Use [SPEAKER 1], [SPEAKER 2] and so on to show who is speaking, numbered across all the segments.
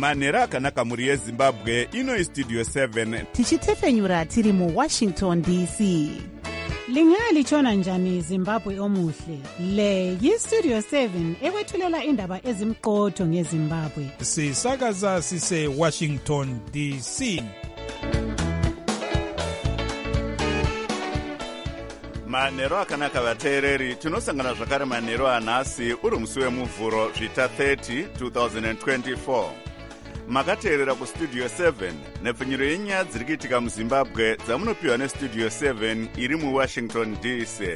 [SPEAKER 1] manhero akanaka mhuri yezimbabwe. Ino Studio 7
[SPEAKER 2] tichitefenyura tiri muWashington DC.
[SPEAKER 3] Lingalitshona njani Zimbabwe omuhle? Le yiStudio 7 ekwethulela indaba ezimqotho ngeZimbabwe.
[SPEAKER 4] Sisakaza sise Washington DC.
[SPEAKER 1] manhero akanaka vateereri, tinosangana zvakare manhero anhasi uri musi wemuvhuro zvita 30 2024. Makateerera kuStudio 7 nepfunyiro yenyaya dziri kuitika muZimbabwe dzamunopiwa neStudio 7 iri muWashington DC.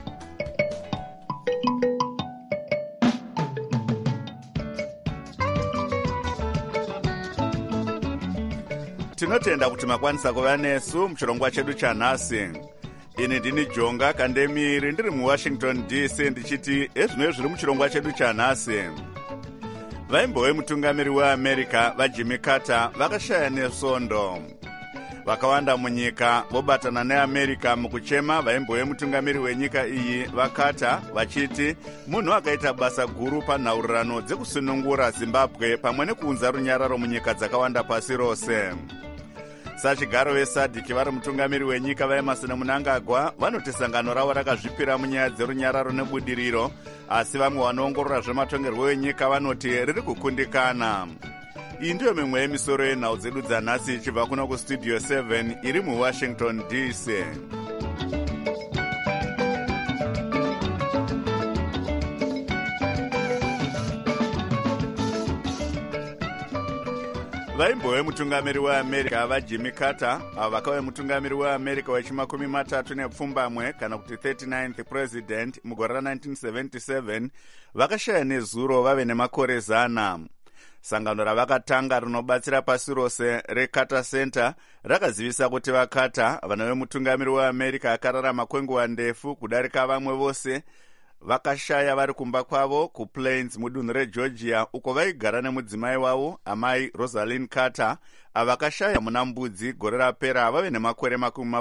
[SPEAKER 1] Tinotenda kuti makwanisa kuva nesu muchirongwa chedu chanhasi. Ini ndini Jonga Kandemiri ndiri muWashington DC ndichiti ezvino zviri muchirongwa chedu chanhasi. Vaimbowe mutungamiri weAmerica vaJimmy Carter vakashaya nesondo. Vakawanda munyika vobatana neAmerica mukuchema vaimbowe mutungamiri wenyika iyi vaCarter vachiti munhu akaita basa guru panhaurirano dzekusunungura Zimbabwe pamwe nekuunza runyararo munyika dzakawanda pasi rose. Sachigaro veSADC vari mutungamiri wenyika vaEmerson Mnangagwa vanoti sangano ravo rakazvipira munyaya dzerunyararo nebudiriro, asi vamwe vanoongorora zvematongerwo enyika vanoti riri kukundikana. Iyi ndiyo mimwe yemisoro yenhau dzedu dzanhasi ichibva kuno kuStudio 7 iri muWashington DC. Vaimbowe mutungamiri weAmerica vaJimmy Carter avo vakave mutungamiri weAmerica wechimakumi matatu nepfumbamwe kana kuti 39th president mugore ra1977 vakashaya nezuro vave nemakore 100. Sangano ravakatanga rinobatsira pasi rose reCarter Center rakazivisa kuti vaCarter vana vemutungamiri weAmerica akararama kwenguva ndefu kudarika vamwe vose vakashaya vari kumba kwavo kuPlains mudunhu reGeorgia uko vaigara nemudzimai wavo amai Rosalind Carter avakashaya muna Mbudzi gore rapera vave nemakore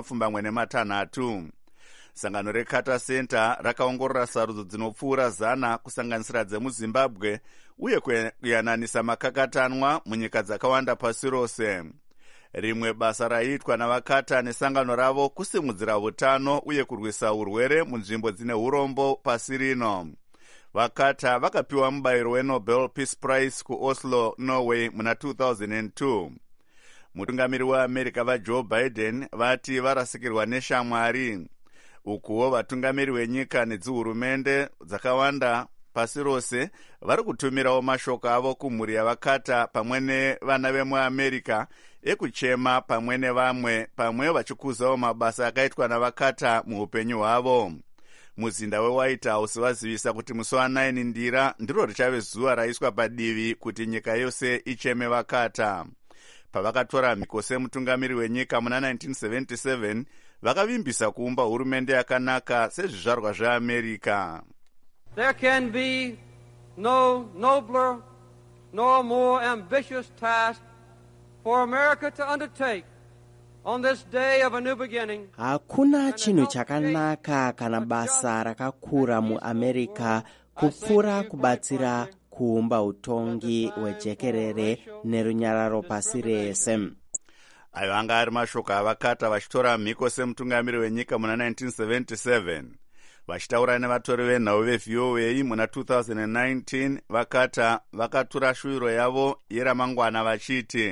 [SPEAKER 1] 26. Sangano reCarter Center rakaongorora sarudzo dzinopfuura 100 kusanganisira dzemuZimbabwe uye kuyananisa makakatanwa munyika dzakawanda pasi rose. Rimwe basa raiitwa navaCarter nesangano ravo kusimudzira utano uye kurwisa urwere munzvimbo dzine urombo pasi rino. VaCarter vakapiwa mubayiro weNobel Peace Prize kuOslo, Norway muna 2002. Mutungamiri weAmerica vaJoe Biden vati varasikirwa neshamwari. Ukuwo vatungamiri wenyika nedzihurumende dzakawanda pasi rose vari kutumirawo mashoko avo kumhuri yavaCarter pamwe nevana vemuAmerica ekuchema pamwe nevamwe pamwe vachikuzawo mabasa akaitwa navaCarter muupenyu hwavo. Muzinda weWhite House vazivisa kuti musi wa9 ndira ndiro richave zuva raiswa padivi kuti nyika yose icheme vaCarter. Pavakatora mhiko semutungamiri wenyika muna 1977 vakavimbisa kuumba hurumende yakanaka sezvizvarwa zveAmerica.
[SPEAKER 5] There can be no nobler nor more ambitious task for America to undertake on this day of a new beginning.
[SPEAKER 6] Hakuna chinhu chakanaka kana basa rakakura muAmerica kupfuura kubatsira kuumba utongi hwejekerere nerunyararo pasi rese.
[SPEAKER 1] Ayo anga ari mashoko avaCarter vachitora mhiko semutungamiri wenyika muna 1977. Vachitaura nevatori venhau veVOA muna 2019, vaCarter vakatura shuviro yavo yeramangwana vachiti,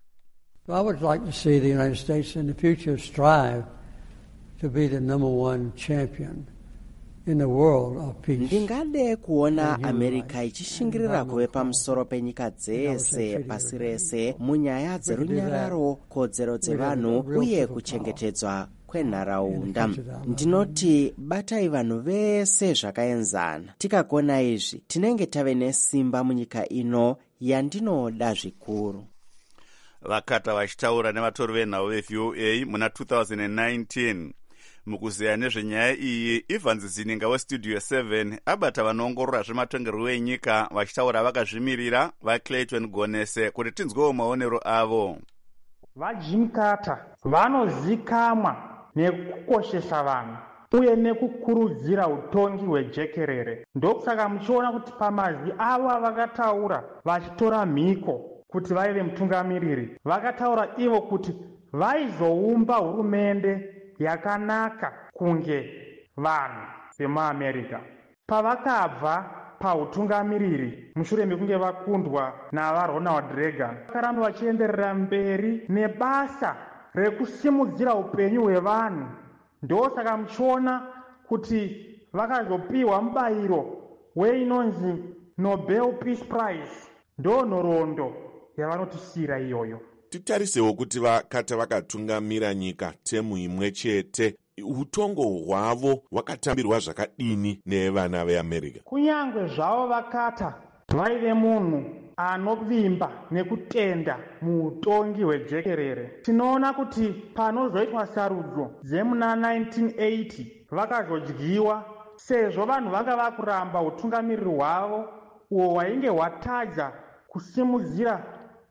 [SPEAKER 7] I would like to see the United States in the future strive to be the #1 champion in the world of peace.
[SPEAKER 6] Ndingade kuona America ichishingirira kuve pamusoro penyika dzese pasi rese munyaya dzerunyararo, kodzero dzevanhu uye kuchengetedzwa kwenharaunda. Ndinoti batai vanhu vese zvakaenzana. Tikagona izvi tinenge tave nesimba munyika ino yandinoda zvikuru.
[SPEAKER 1] VaCarter vachitaura nevatori venhau veVOA muna 2019. Mukuzeya nezvenyaya iyi, Evans Zininga weStudio 7 abata vanoongorora zvematongerwo enyika vachitaura vakazvimirira vaClayton Gonese kuti tinzwewo maonero avo.
[SPEAKER 8] VaJimmy Carter vanozikamwa nekukoshesa vanhu uye nekukurudzira utongi hwejekerere. Ndokusaka muchiona kuti pamazwi avo vakataura vachitora mhiko kuti vaive mutungamiriri, vakataura ivo kuti vaizoumba hurumende yakanaka kunge vanhu vemuamerica. Pavakabva pautungamiriri mushure mekunge vakundwa navaRonald Reagan, vakaramba vachienderera mberi nebasa rekusimudzira upenyu hwevanhu. Ndosaka muchiona kuti vakazopiwa mubayiro weinonzi Nobel Peace Prize. Ndo nhoroondo yavanotisiyira iyoyo.
[SPEAKER 9] Titarisewo kuti vakata vakatungamira nyika temu imwe chete. Utongo hwavo hwakatambirwa zvakadini nevana veAmerica?
[SPEAKER 8] Kunyangwe zvavo vakata vaive munhu anovimba nekutenda muutongi hwejekerere, tinoona kuti panozoitwa sarudzo dzemuna 1980 vakazodyiwa, sezvo vanhu vanga vakuramba utungamiriri hwavo uwo hwainge hwatadza kusimudzira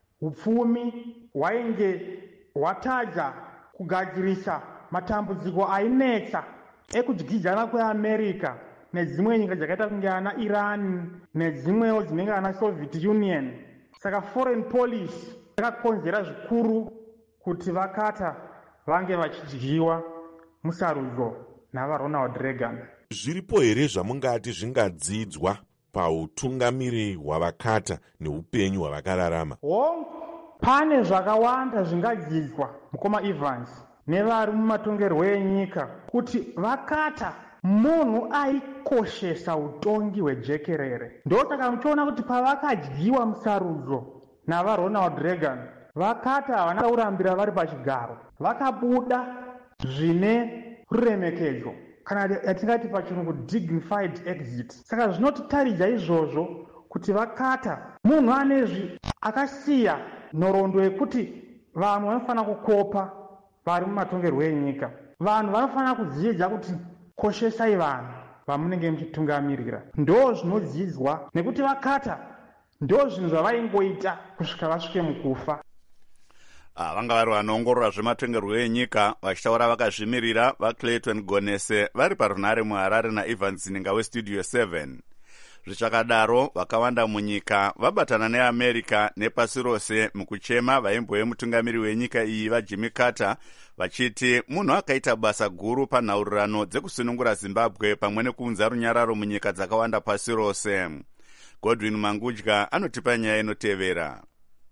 [SPEAKER 8] upfumi, hwainge hwatadza kugadzirisa matambudziko ainetsa ekudyidzana kweAmerica nedzimwe nyika dzakaita kunge ana Iran nedzimwewo dzinenge ana Soviet Union. Saka foreign policy yakakonzera zvikuru kuti vakata vange vachidyiwa musarudzo navaRonald Reagan.
[SPEAKER 9] Zviripo here zvamungati zvingadzidzwa pautungamiri hwavakata neupenyu hwavakararama?
[SPEAKER 8] Pane zvakawanda zvingadzidzwa, mukoma Evans, nevari mumatongerwo enyika, kuti vakata munhu aikoshesa utongi hwejekerere. Ndosaka muchiona kuti pavakadyiwa musarudzo navaRonald Reagan, vakata havana kurambira vari pachigaro, vakabuda zvine ruremekedzo, kana yatingati pachirungu dignified exit. Saka zvinotitaridza izvozvo kuti vakata munhu anezvi akasiya nhoroondo yekuti vanhu vanofanira kukopa vari mumatongerwo enyika. Vanhu vanofanira kudzidza kuti koshesai vanhu vamunenge muchitungamirira. Ndo zvinodzidzwa, nekuti vakata ndo zvinhu zvavaingoita kusvika vasvike mukufa.
[SPEAKER 1] Vanga vari vanoongorora zvematongerwo enyika vachitaura vakazvimirira vaClayton Gonese vari parunhare muHarare naEvans Ninga weStudio 7. Zvichakadaro vakawanda munyika vabatana neAmerica nepasi rose mukuchema vaimbove mutungamiri wenyika iyi vaJimmy Carter vachiti munhu akaita basa guru panhaurirano dzekusunungura Zimbabwe pamwe nekuunza runyararo munyika dzakawanda pasi rose. Godwin Mangudya anotipa nyaya inotevera.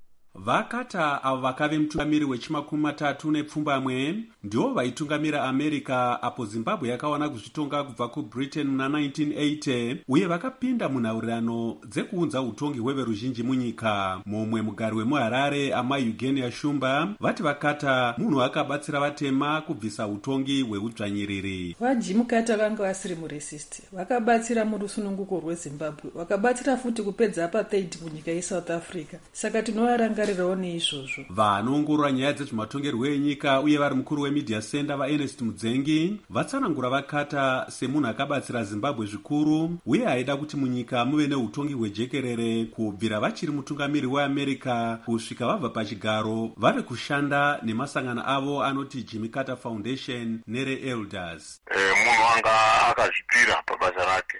[SPEAKER 10] Vakata avo vakave mutungamiri we30 nepfumbamwe ndivo vaitungamira America apo Zimbabwe yakawana kuzvitonga kubva kuBritain muna 1980 uye vakapinda munhaurirano dzekuunza utongi hweveruzhinji munyika. Mumwe mugari wemuHarare Amai Eugenia Shumba vati vakata munhu akabatsira vatema kubvisa utongi hweudzvanyiriri.
[SPEAKER 11] VaJimmy Carter vanga vasiri muresist, vakabatsira murusununguko rweZimbabwe, vakabatsira futi kupedza apartheid munyika yeSouth Africa. Saka tinovaranga neizvozvo.
[SPEAKER 10] Vanoongorora nyaya dzezvematongerwo enyika uye vari mukuru wemedia center vaErnest Mudzengi vatsanangura vakata semunhu akabatsira Zimbabwe zvikuru uye aida kuti munyika muve neutongi hwejekerere kubvira vachiri mutungamiri weAmerica kusvika vabva pachigaro vave kushanda nemasangano avo anoti Jimmy Carter Foundation nereElders.
[SPEAKER 12] Munhu anga akazvipira pabasa rake.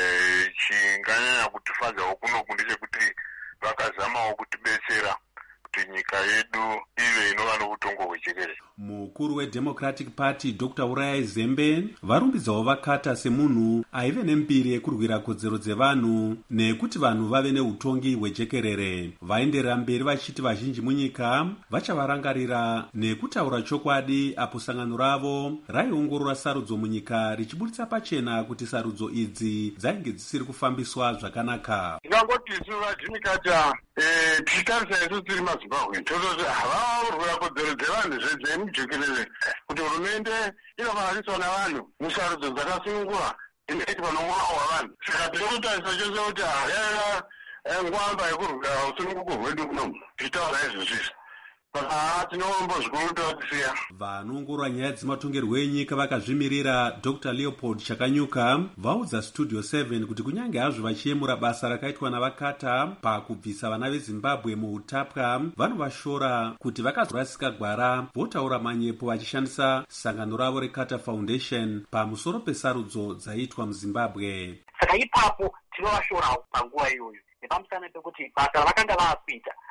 [SPEAKER 12] Chinganyanya kutifadzawo kunoku ndechekuti vakazamawo kutibetsera kuti nyika yedu ive inova noutongo hwejekerere.
[SPEAKER 10] Mukuru weDemocratic Party Dr. Uraya Zembe varumbidzawo vakata semunhu aive nembiri yekurwira kodzero dzevanhu nekuti vanhu vave neutongi hwejekerere. Vaenderera mberi vachiti vazhinji munyika vachavarangarira nekutaura chokwadi apo sangano ravo raiongorora sarudzo munyika richibuditsa pachena kuti sarudzo idzi dzainge dzisiri kufambiswa zvakanaka.
[SPEAKER 12] Ndingangoti isu vaJimmy Carter tichitarisa isu tiri maZimbabwe tototi havava kurwira kodzero dzevanhu zvemujekerere kuti hurumende inofanira navanhu musarudzo dzakasunungura inoiti panomwoyo hwavanhu. Saka tiri kutarisa chose kuti yaiva ngwamba yekurwira usununguko hwedu kunomu tichitaura izvozvizvi.
[SPEAKER 10] Vanoongorora nyaya dzematongerwo enyika vakazvimirira Dr. Leopold Chakanyuka vaudza Studio 7 kuti kunyange hazvo vachiyemura basa rakaitwa navakata pakubvisa vana veZimbabwe muutapwa vanovashora kuti vakazorasika gwara votaura manyepo vachishandisa sangano ravo reCarter Foundation pamusoro pesarudzo dzaiitwa muZimbabwe.
[SPEAKER 13] Saka ipapo tinovashorawo panguva iyoyo nepamusana pekuti basa ravakanga vaakuita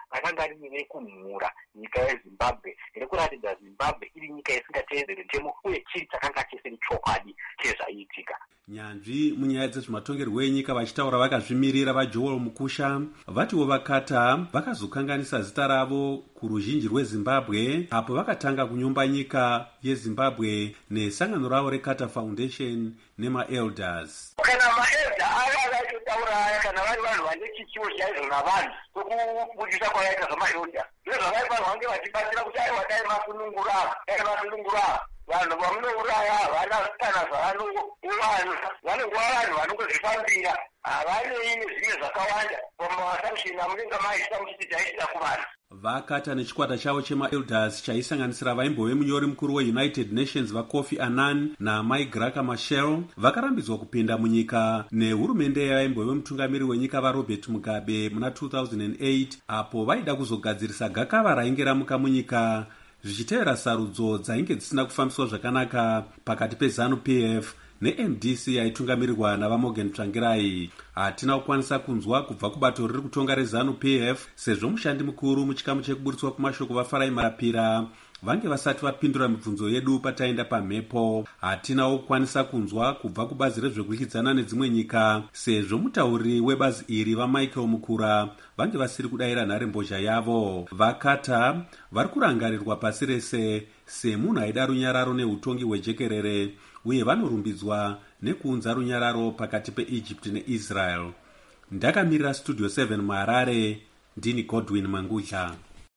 [SPEAKER 13] rakanga riri rekumhura nyika yezimbabwe rekuratidza zimbabwe iri nyika isingateedzere ntemo uye chiri chakanga chisiri chokwadi chezvaiitika.
[SPEAKER 10] Nyanzvi munyaya dzezvematongerwo enyika vachitaura vakazvimirira vaJoel Mukusha vatiwo vakata vakazokanganisa zita ravo kuruzhinji rweZimbabwe apo vakatanga kunyumba nyika yeZimbabwe nesangano ravo reCarter Foundation nemaelders.
[SPEAKER 13] Kana maelda akataura aya kana vari vanhu vane chichivo chaizvo navanhu tokubudisa kwakaita zvamaelda ndizvo zvavaifanirwa kunge vachibatsira kuti aiwa dai masunungura vanhu vamunouraya havana kana zvavanowana vanongowa vanhu vanongozvifambira havanei nezvimwe zvakawanda pamaassumption amunenge maisa muchiti taitira kuvanhu.
[SPEAKER 10] Vakata nechikwata chavo chemaelders chaisanganisira vaimbove munyori mukuru weUnited Nations vaKofi Annan naMai Graca Machel vakarambidzwa kupinda munyika nehurumende yavaimbove mutungamiri wenyika vaRobert Mugabe muna 2008 apo vaida kuzogadzirisa gakava rainge ramuka munyika zvichitevera sarudzo dzainge dzisina kufambiswa zvakanaka pakati peZANU-PF neMDC yaitungamirirwa navaMorgan Tsvangirai. Hatina kukwanisa kunzwa kubva kubato riri kutonga reZANU-PF sezvo mushandi mukuru muchikamu chekuburitswa kumashoko vaFarai Marapira vange vasati vapindura mibvunzo yedu pataenda pamhepo. Hatinawo kukwanisa kunzwa kubva kubazi rezvekudyidzana nedzimwe nyika sezvo mutauri webazi iri vaMichael Mukura vange vasiri kudayira nharembozha yavo. Vakata vari kurangarirwa pasi rese semunhu aida runyararo neutongi hwejekerere uye vanorumbidzwa nekuunza runyararo pakati peEgypt neIsrael. Ndakamirira Studio 7 muHarare, ndini Godwin Mangudla.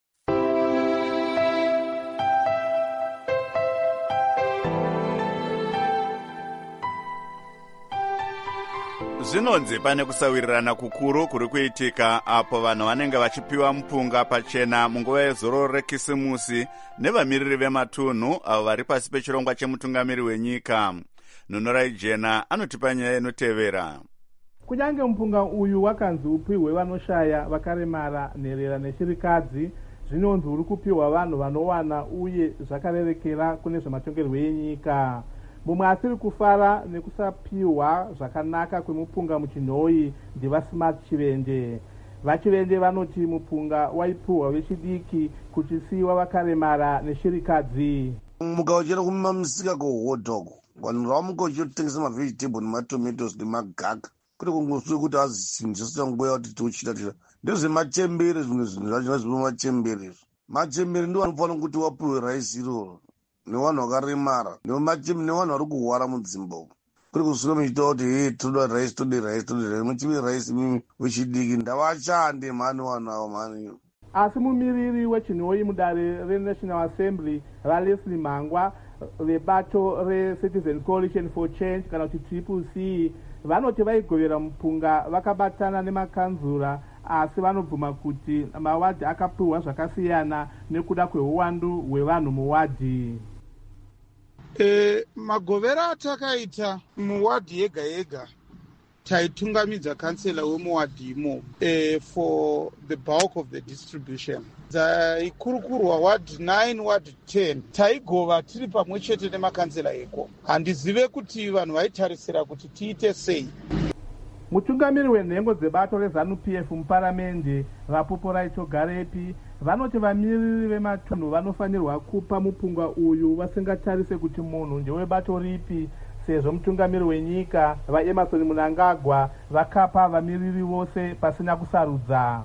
[SPEAKER 1] Zvinonzi pane kusawirirana kukuru kuri kuitika apo vanhu vanenge vachipiwa mupunga pachena munguva yezororo rekisimusi nevamiriri vematunhu avo vari pasi pechirongwa chemutungamiri wenyika. Nhunurai Jena anotipa nyaya inotevera.
[SPEAKER 14] Kunyange mupunga uyu wakanzi upiwe vanoshaya, vakaremara, nherera neshirikadzi, zvinonzi uri kupiwa vanhu vanowana uye zvakarerekera kune zvematongerwo enyika. Mumwe asiri kufara nekusapiwa zvakanaka kwemupunga muchinhoi ndevasmart Chivende. VaChivende vanoti mupunga waipiwa vechidiki kuchisiyiwa vakaremara neshirikadzi.
[SPEAKER 15] Muka uchera kumamisika kuhotdog vanhu vamuka uchitotengesa mavegetable nematomatoes nemagaka kuri kungoswe kuti azichinjisa nguva kuti tochita ndezvemachembere. Zvimwe zvinhu zvacho zvemachembere ndiwo anofanira kuti wapiwe raisi iroro nevanhu vakaremara nevanhu vari kuhwara muZimbabwe. Kuri kusuka michitaura kuti toda raisi muchive raisi mimi wechidiki ndavashande mhani vanhu ava mhani.
[SPEAKER 14] Asi mumiriri wechinhoi mudare reNational Assembly vaLeslie Mangwa vebato reCitizen Coalition for Change kana kuti CCC vanoti vaigovera mupunga vakabatana nemakanzura asi vanobvuma kuti mawadhi akapiwa zvakasiyana nekuda kweuwandu hwevanhu muwadhi.
[SPEAKER 16] Magovera atakaita muwadhi yega yega taitungamidza kansela wemuwadhi imo for the bulk of the distribution. Dzaikurukurwa ward 9 ward 10 taigova tiri pamwe chete nemakansela eko. Handizive kuti vanhu vaitarisira kuti tiite sei.
[SPEAKER 14] Mutungamiri wenhengo dzebato reZANU-PF muparamende Vapopo Raicho Garepi vanoti vamiriri vematunhu vanofanirwa kupa mupunga uyu vasingatarise kuti munhu ndewebato ripi, sezvo mutungamiri wenyika vaEmerson Mnangagwa vakapa vamiriri vose pasina kusarudza.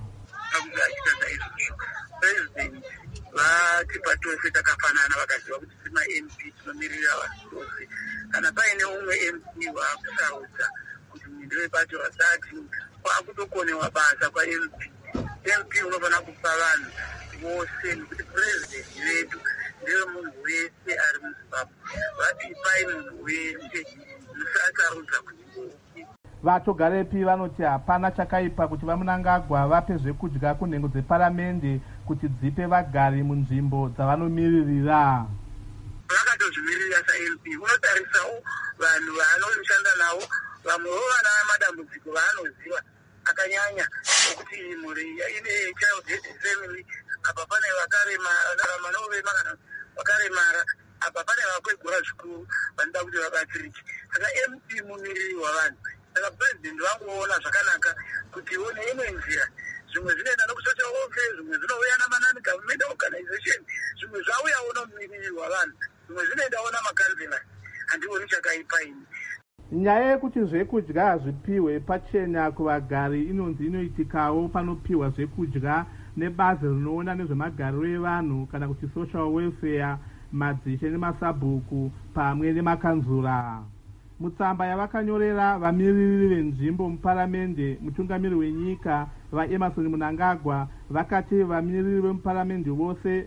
[SPEAKER 17] Vati patose takafanana vakaziva kuti sema-MP tinomirira vanhu vose. Kana paine umwe MP waakusarudza kuti ndewebato vasati kwakutokonewa basa kwaMP. MP unofanira kupa vanhu vose nekuti purezidendi vedu ndewe munhu wese ari muZimbabwe. Vatipai munhu wese, musasarudza kuti ngopi.
[SPEAKER 14] Vacho Garepi vanoti hapana chakaipa kuti vaMnangagwa vape zvekudya kunhengo dzeparamende kuti dzipe vagari munzvimbo dzavanomiririra.
[SPEAKER 17] Vakatozvimirira saMP unotarisawo vanhu vaanoshanda navo, vamwewo vana madambudziko vaanoziva akanyanya okuti mhuri ine child headed family, apa pane vakaremara novema kana vakaremara, apa pane vakwegura zvikuru vanoda kuti vabatsirike. Saka MP mumiriri wavanhu. Saka president vangoona zvakanaka kuti one imwe nzira zvimwe zvinoenda nekusocial welfare, zvimwe zvinouya namanani government organization, zvimwe zvauyawo nomumiriri wavanhu, zvimwe zvinoendawo namakanzela. Handioni chakaipa ini.
[SPEAKER 14] Nyaya yekuti zvekudya zvipiwe pachena kuvagari inonzi inoitikawo panopiwa zvekudya nebazi rinoona nezvemagariro evanhu kana kuti social welfare, madzishe nemasabhuku pamwe nemakanzura. Mutsamba yavakanyorera vamiriri venzvimbo muparamende, mutungamiri wenyika vaEmerson Mnangagwa vakati vamiriri vemuparamende vose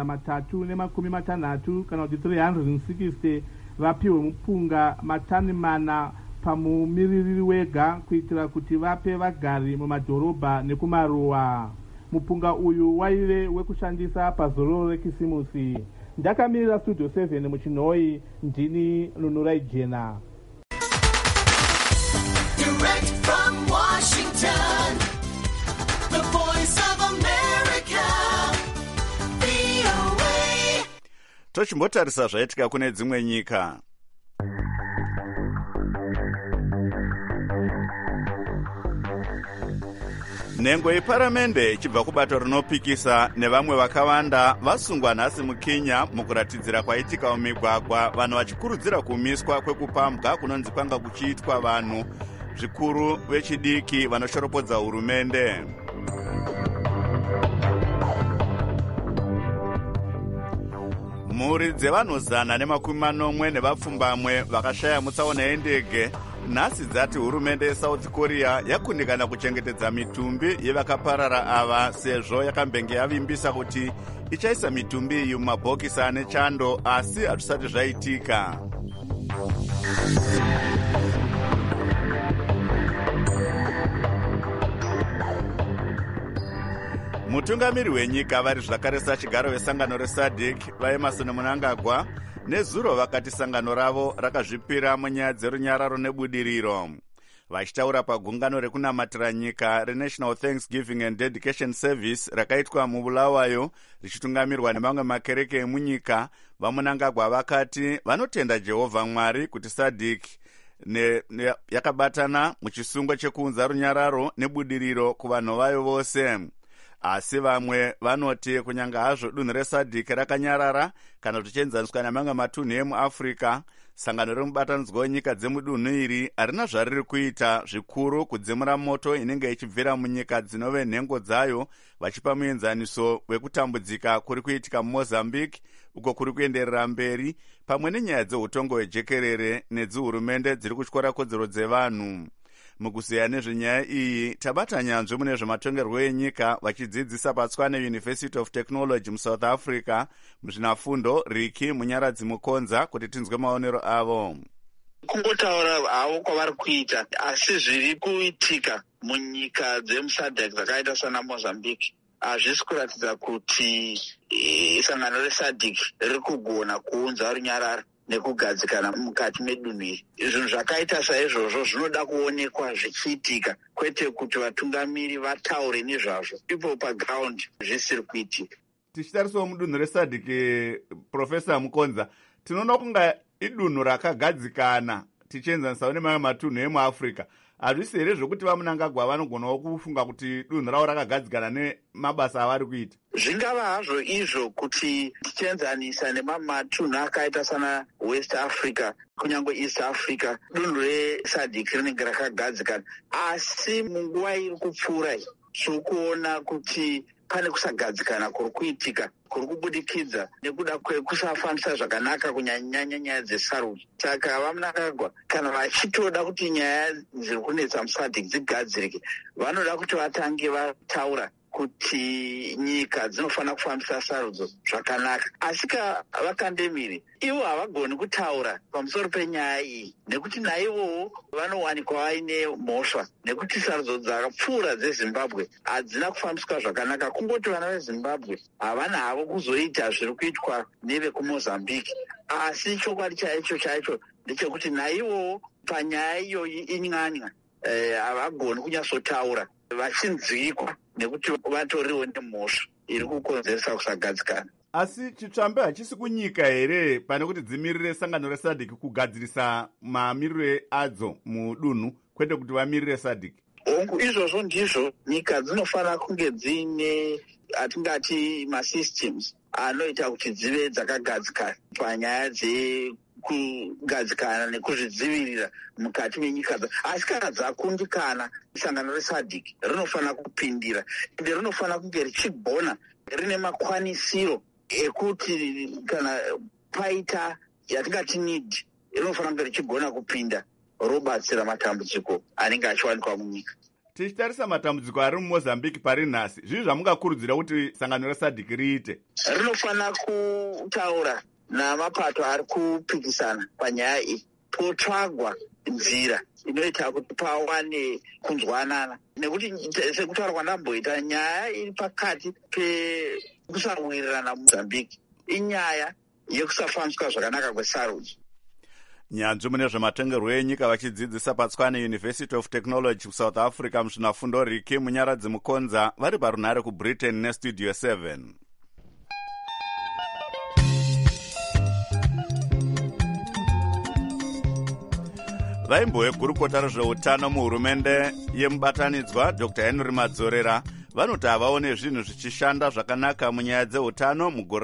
[SPEAKER 14] 360 kana kuti 360 vapiwe mupunga matani 4 pamumiriri wega kuitira kuti vape vagari mumadhorobha nekumaruwa. Mupunga uyu waive wekushandisa pazororo rekisimusi. Ndakamirira studio 7 muchinhoi, ndini Nunurai Jena.
[SPEAKER 18] Direct from Washington, the voice of America, VOA.
[SPEAKER 1] Tochimbotarisa zvaitika kune dzimwe nyika. Nhengo yeparamende ichibva kubato rinopikisa nevamwe vakawanda vasungwa nhasi muKenya mukuratidzira kwaitika mumigwagwa, vanhu vachikurudzira kumiswa kwekupambwa kunonzi kwanga kuchiitwa vanhu zvikuru vechidiki vanoshoropodza hurumende. Mhuri dzevanhu 140 nevapfumbamwe vakashaya mutsaona yendege nhasi dzati hurumende yeSouth Korea yakundikana kuchengetedza mitumbi yevakaparara ava sezvo yakambenge yavimbisa kuti ichaisa mitumbi iyi mumabhokisi ane chando, asi hazvisati zvaitika. Mutungamiri wenyika vari zvakare sachigaro vesangano reSADC vaEmerson Mnangagwa nezuro vakati sangano ravo rakazvipira munyaya dzerunyararo nebudiriro. Vachitaura pagungano rekunamatira nyika reNational Thanksgiving and Dedication Service rakaitwa muBulawayo richitungamirwa nemamwe makereke emunyika, vaMnangagwa vakati vanotenda Jehovha Mwari kuti SADC yakabatana muchisungo chekuunza runyararo nebudiriro kuvanhu vayo vose. Asi vamwe vanoti kunyanga hazvo dunhu reSADC rakanyarara kana tuchienzaniswa nemamwe matunhu emuAfrica, sangano remubatanidzwa wenyika dzemudunhu iri harina zvariri kuita zvikuru kudzimura moto inenge ichibvira munyika dzinove nhengo dzayo, vachipa muenzaniso wekutambudzika kuri kuitika muMozambique uko kuri kuenderera mberi, pamwe nenyaya dzeutongo hwejekerere nedzihurumende dziri kutyora kodzero dzevanhu. Mukuziya nezvenyaya iyi tabata nyanzvi mune zvematongerwo enyika vachidzidzisa paTswane University of Technology muSouth Africa muzvinafundo Riki Munyaradzi Mukonza kuti tinzwe maonero avo.
[SPEAKER 17] Kungotaura havo kwavari kuita, asi zviri kuitika munyika dzemuSADC dzakaita sana Mozambique hazvisi kuratidza kuti sangano reSADC riri kugona kuunza runyararo nekugadzikana mukati medunhu iri. Zvinhu zvakaita saizvozvo zvinoda kuonekwa zvichiitika, kwete kuti vatungamiri vataure nezvazvo ipo paground zvisiri kuitika.
[SPEAKER 1] Tichitarisawo mudunhu reSADC, Profesa Mukonza, tinoona kunga idunhu rakagadzikana tichienzanisa nemamwe matunhu emuAfrica. Hazvisi here zvokuti vaMnangagwa vanogonawo kufunga kuti dunhu ravo rakagadzikana nemabasa avari kuita?
[SPEAKER 17] Zvingava hazvo izvo kuti tichienzanisa nemamatunhu akaita sana West Africa kunyange East Africa, dunhu reSADC rinenge rakagadzikana, asi munguva iri kupfuura tiri kuona kuti pane kusagadzikana kuri kuitika, kuri kubudikidza nekuda kwekusafambisa zvakanaka kunyanya nyaya dzesarudzo. Saka vaMnangagwa kana vachitoda kuti nyaya dziri kunetsa muSADC dzigadzirike, vanoda kuti vatange vataura kuti nyika dzinofanira kufambisa sarudzo zvakanaka. Asi vakandemiri ivo havagoni kutaura pamusoro penyaya iyi, nekuti naivowo vanowanikwa vaine mhosva, nekuti sarudzo dzakapfuura dzeZimbabwe hadzina kufambiswa zvakanaka. Kungoti vana veZimbabwe havana havo kuzoita zviri kuitwa nevekuMozambique, asi chokwadi chaicho ndechekuti naivowo panyaya iyoyi inyanya havagoni kunyatsotaura, vachinzwikwa nekuti vatoriwo nemhosva iri kukonzeresa kusagadzikana.
[SPEAKER 1] Asi chitsvambe hachisi kunyika here pane kuti dzimirire sangano reSADC kugadzirisa mamiriro adzo mudunhu, kwete kuti vamirire SADC?
[SPEAKER 17] hongu izvozvo ndizvo nyika dzinofanira kunge dziine atingati masystems anoita kuti dzive dzakagadzikana panyaya dzekugadzikana nekuzvidzivirira mukati menyika asi kana dzakundikana sangano resadc rinofanira kupindira ende rinofanira kunge richigona rine makwanisiro ekuti kana paita yatingati need rinofanira kunge richigona kupinda robatsira matambudziko anenge achiwanikwa munyika.
[SPEAKER 1] Tichitarisa matambudziko ari mumozambique pari nhasi, zvizvi zvamungakurudzira kuti sangano resadc riite?
[SPEAKER 17] Rinofanira kutaura namapato ari kupikisana panyaya iyi, potsvagwa nzira inoita kuti pawane kunzwanana, nekuti sekutaurwa ndamboita nyaya iri pakati pekusawirirana mumozambique inyaya yekusafambiswa zvakanaka kwesarudzo.
[SPEAKER 1] Nyanzvi mune zvematongerwo enyika vachidzidzisa paTswane University of Technology kuSouth Africa muzvinafundo Riki Munyaradzi Mukonza vari parunhare kuBritain neStudio 7. Vaimbowegurukota rezveutano muhurumende yemubatanidzwa Dr. Henry Madzorera vanoti havaone zvinhu zvichishanda zvakanaka munyaya dzeutano mugore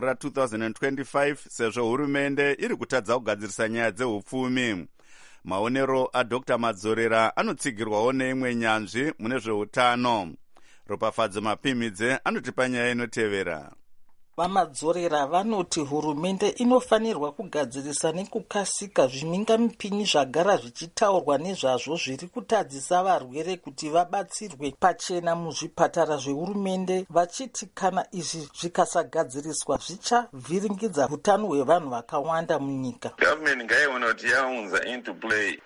[SPEAKER 1] ra2025 sezvo hurumende iri kutadza kugadzirisa nyaya dzeupfumi. Maonero aDr. Madzorera anotsigirwawo neimwe nyanzvi mune zveutano. Ropafadzo Mapimidze anotipa nyaya inotevera.
[SPEAKER 19] Vamadzorera vanoti hurumende inofanirwa kugadzirisa nekukasika zvimhingamipinyi zvagara zvichitaurwa nezvazvo zviri kutadzisa varwere kuti vabatsirwe pachena muzvipatara zvehurumende, vachiti kana izvi zvikasagadziriswa zvichavhiringidza utano hwevanhu vakawanda munyika.
[SPEAKER 20] Government ngaiona kuti yaunza into play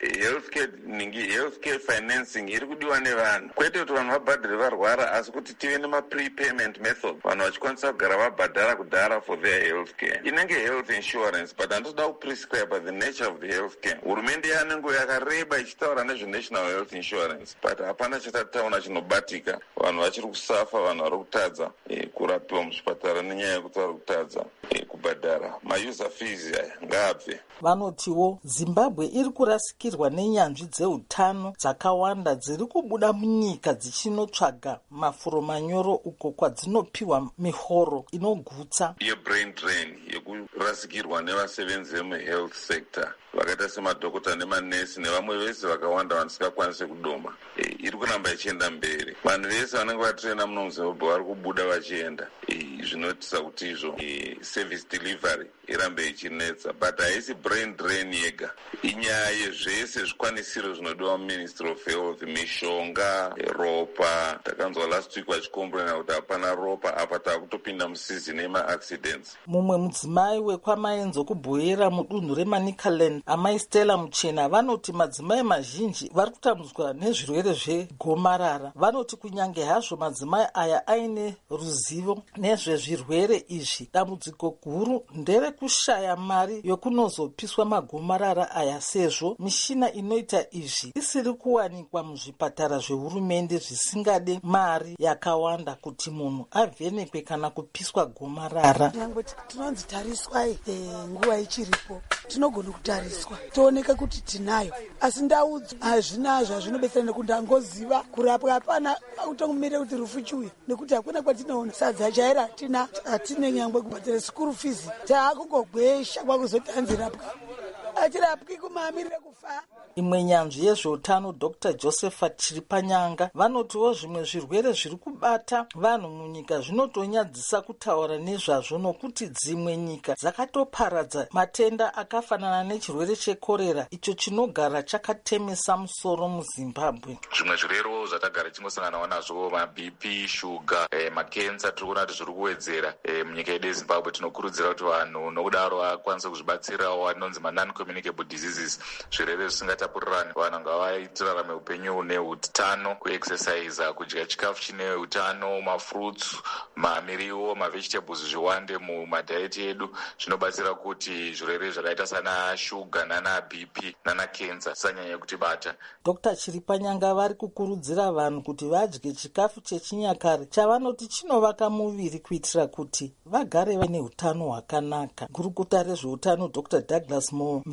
[SPEAKER 20] healthcare financing iri kudiwa nevanhu, kwete kuti vanhu vabhadhare varwara asi kuti tive nema-prepayment method, vanhu vachikwanisa kugara vabhadhara kudhara for their healthcare. Inenge health insurance, but handitoda kuprescribe the nature of the healthcare. Hurumende yanenge yakareba ichitaura nezvenational health insurance, but hapana chatataura chinobatika. Vanhu vachiri kusafa, vanhu vari kutadza kurapiwa muzvipatara nenyaya yekuti vari kutadza kubhadhara mauser fees aya ngaabve.
[SPEAKER 19] Vanotiwo Zimbabwe iri kurasikirwa nenyanzvi dzeutano dzakawanda dziri kubuda munyika dzichinotsvaga mafuro manyoro uko kwadzinopiwa mihoro inogutsa.
[SPEAKER 20] Brain drain yekurasikirwa nevasevenzi vemuhealth sector vakaita semadhokota nemanesi nevamwe vese vakawanda vanisingakwanisi kudoma iri kuramba ichienda mberi. Vanhu vese vanenge vatrena muno muZimbabwe vari kubuda vachienda, zvinotisa kuti izvo service delivery irambe ichinetsa, but haisi brain drain yega, inyaya yezvese zvikwanisiro zvinodiwa muministry of health, mishonga, ropa. Takanzwa last week vachikomborana kuti hapana ropa, apa takutopinda musizini yema-accidents.
[SPEAKER 19] Mumwe mudzimai wekwamaenzo kubhoera mudunhu reManicaland, amai Stella Muchena, vanoti madzimai mazhinji vari kutambudzwa nezvirwere zvegomarara. Vanoti kunyange hazvo madzimai aya aine ruzivo nezvezvirwere izvi, dambudziko guru nderekushaya mari yokunozopiswa magomarara aya, sezvo mishina inoita izvi isiri kuwanikwa muzvipatara zvehurumende zvisingade mari yakawanda kuti munhu avhenekwe kana kupiswa gomarara.
[SPEAKER 21] Tinonzi tariswai nguva ichiripo, tinogona kutariswa tooneka kuti tinayo, asi ndau hazvinazvo hazvinobetsera nekuti angoziva kurapwa hapana, utongomire kuti rufu chiuya nekuti hakuna kwatinoona sadza chaira hatine nyangwe kubhadhara school fees, taakungogwesha kwakuzoti anzirapwa achirapwi kumamirire kufa.
[SPEAKER 19] Imwe nyanzvi yezveutano Dr. Josephat Chiripanyanga vanotiwo zvimwe zvirwere zviri kubata vanhu munyika zvinotonyadzisa kutaura nezvazvo, nokuti dzimwe nyika dzakatoparadza matenda akafanana nechirwere chekorera icho chinogara chakatemesa musoro muZimbabwe.
[SPEAKER 22] Zvimwe zvirwere zvatagara tinosanganawo nazvo maBP, shuga, makensa tiri kuona kuti zviri kuwedzera munyika yedu yeZimbabwe. Tinokurudzira kuti vanhu nokudaro vakwanise kuzvibatsirawo anonzi non-communicable diseases, zvirwere zvisingatapurirani. Vanhu ngavaitirarame upenyu hune utano, kuexercise, kudya chikafu chine utano, mafruits, mamiriwo, mavegetables zviwande mumadhayeti edu. Zvinobatsira kuti zvirwere zvakaita sana shuga nana BP nana kensa zisanyanya kutibata.
[SPEAKER 19] Dr. Chiripanyanga vari kukurudzira vanhu kuti vadye chikafu chechinyakare chavanoti chinovaka muviri kuitira kuti vagare vane utano hwakanaka. Gurukota rezveutano Dr. Douglas Mombe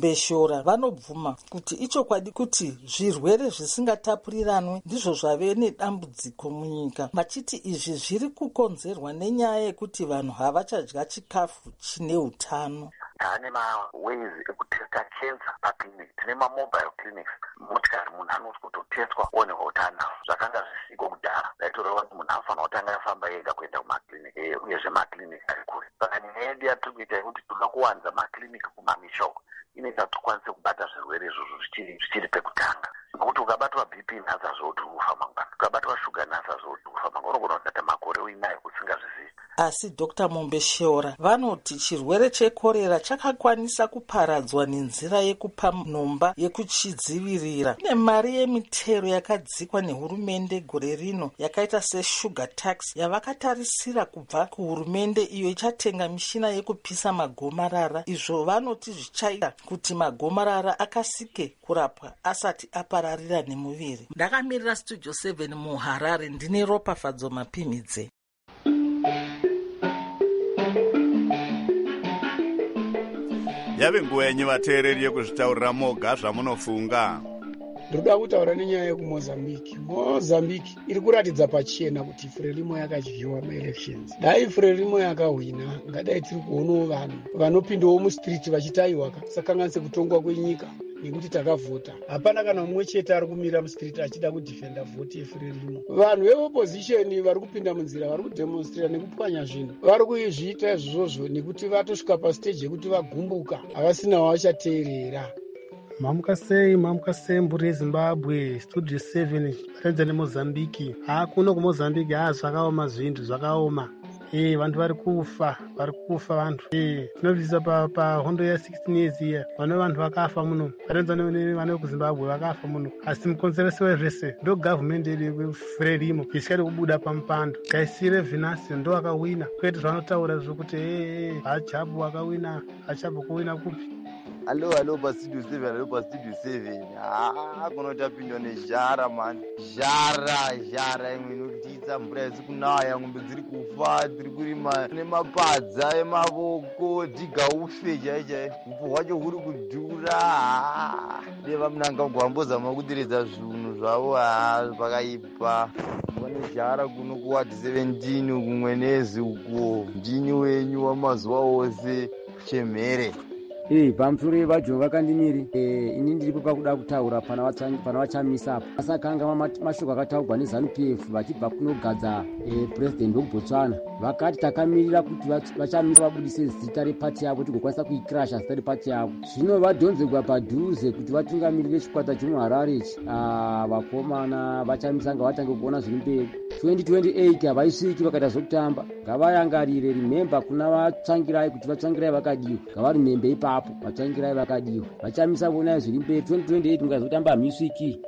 [SPEAKER 19] Mumbeshora vanobvuma kuti ichokwadi kuti zvirwere zvisingatapuriranwe ndizvo zvave nedambudziko munyika, vachiti izvi zviri kukonzerwa nenyaya yekuti vanhu havachadya chikafu chine utano.
[SPEAKER 2] Taane maways ekutesta cancer paclinic, tine mamobile clinics, motikari munhu anototeswa onekwa kuti anawo. Zvakanga zvisiko kudhara, zaitoreva kuti munhu anofanira kutanga afamba ega kuenda kumakiriniki, uyezve makiriniki ari kure. Saka nyaya yedu yatiri kuita yekuti toda kuwanza makiriniki kumamishoko, inoita kuti tikwanise kubata zvirwere izvozvo zvichiri pekutanga. Nokuti ukabatwa BP nhasi hazvoti kufa mangwana, ukabatwa shuga nhasi hazvoti kufa mangwana, unogona kutata makore uinayo usingazvizivi.
[SPEAKER 19] Asi Dr. Mumbeshora vanoti chirwere chekorera chakakwanisa kuparadzwa nenzira yekupa nhomba yekuchidzivirira. Kune mari yemitero yakadzikwa nehurumende gore rino yakaita sesugar tax yavakatarisira kubva kuhurumende iyo ichatenga mishina yekupisa magomarara. Izvo vanoti zvichaita kuti magomarara akasike kurapwa asati apararira nemuviri. Ndakamirira Studio 7 muHarare, ndine Ropafadzo Mapimidze.
[SPEAKER 1] Yave nguva yenyu vateereri yekuzvitaurira moga zvamunofunga.
[SPEAKER 3] Ndoda kutaura nenyaya yekumozambique. Mozambique iri kuratidza pachena kuti Frelimo yakadyiwa maelections. Dai Frelimo yakahwina, ngadai tiri kuonawo vanhu vanopindawo mustreet vachitaiwa sakanganise kutongwa kwenyika nekuti takavhota. Hapana kana mumwe chete ari kumira mustreet achida kudhifenda vhoti yeFrelimo. Vanhu veopposition vari kupinda munzira, vari kudemonstrate nekupwanya zvinhu. Vari kuzviita izvozvo nekuti vatosvika pastage yekuti vagumbuka, havasina wavachateerera.
[SPEAKER 23] Mamuka sei mburi yeZimbabwe, Studio 7 vatenza neMozambique. Kuno kuMozambique zvakaoma zvintu zvakaoma. Vantu vari kufa vantu. Tinobvisa pahondo ya16 years iya, vanhu vakafa muno. Vatenza nevana vekuZimbabwe vakafa muno. Asi mukonzeresi wezvese ndo government yedu yeFrelimo isikadi kubuda pampando. Kaisire Venancio ndo akawina. Kwete zvanotaura zvokuti Hachabu akawina, Hachabu kuwina kupi?
[SPEAKER 24] Hello, Studio 7. Kunoita pindwa nezhara man. Zhara imwe inotitsa mvura isi kunaya, ngombe dziri kufa, dziri kurima nemapadza emavoko, dhiga ufe chaichai. Ufu hwacho huri kudhura. Deva munanga kugambozama kuderedza zvinhu zvavo pakaipa. Vane zhara kuno kuwadi 17 kumwenezi uko. Ndini wenyu wamazuva ose chemhere.
[SPEAKER 25] Pamusoro vajo vakandimiri ini ndiripo pakuda kutaura pana vachamisa apa. Asakanga mashoko akataurwa neZANU-PF vachibva kunogadza president weBotswana. Vakati takamirira kuti vachamisa vabudise zita repati yavo tigokwanisa kuikrasha zita repati yavo. Zvino vadhonzerwa padhuze kuti vatungamirire chikwata chomuHarare ichi. Vakomana vachamisa ngavatange kuona zviri mberi. 2028 havaisviki vakaita zvokutamba. Ngavayangarire rimemba kuna vatsvangirai kuti vatsvangirai vakadiwa. Ngavaremembe ipapo vatsvangirai vakadiwa. Vachamisa kuona zviri mberi. 2028 mukazotamba hamisviki.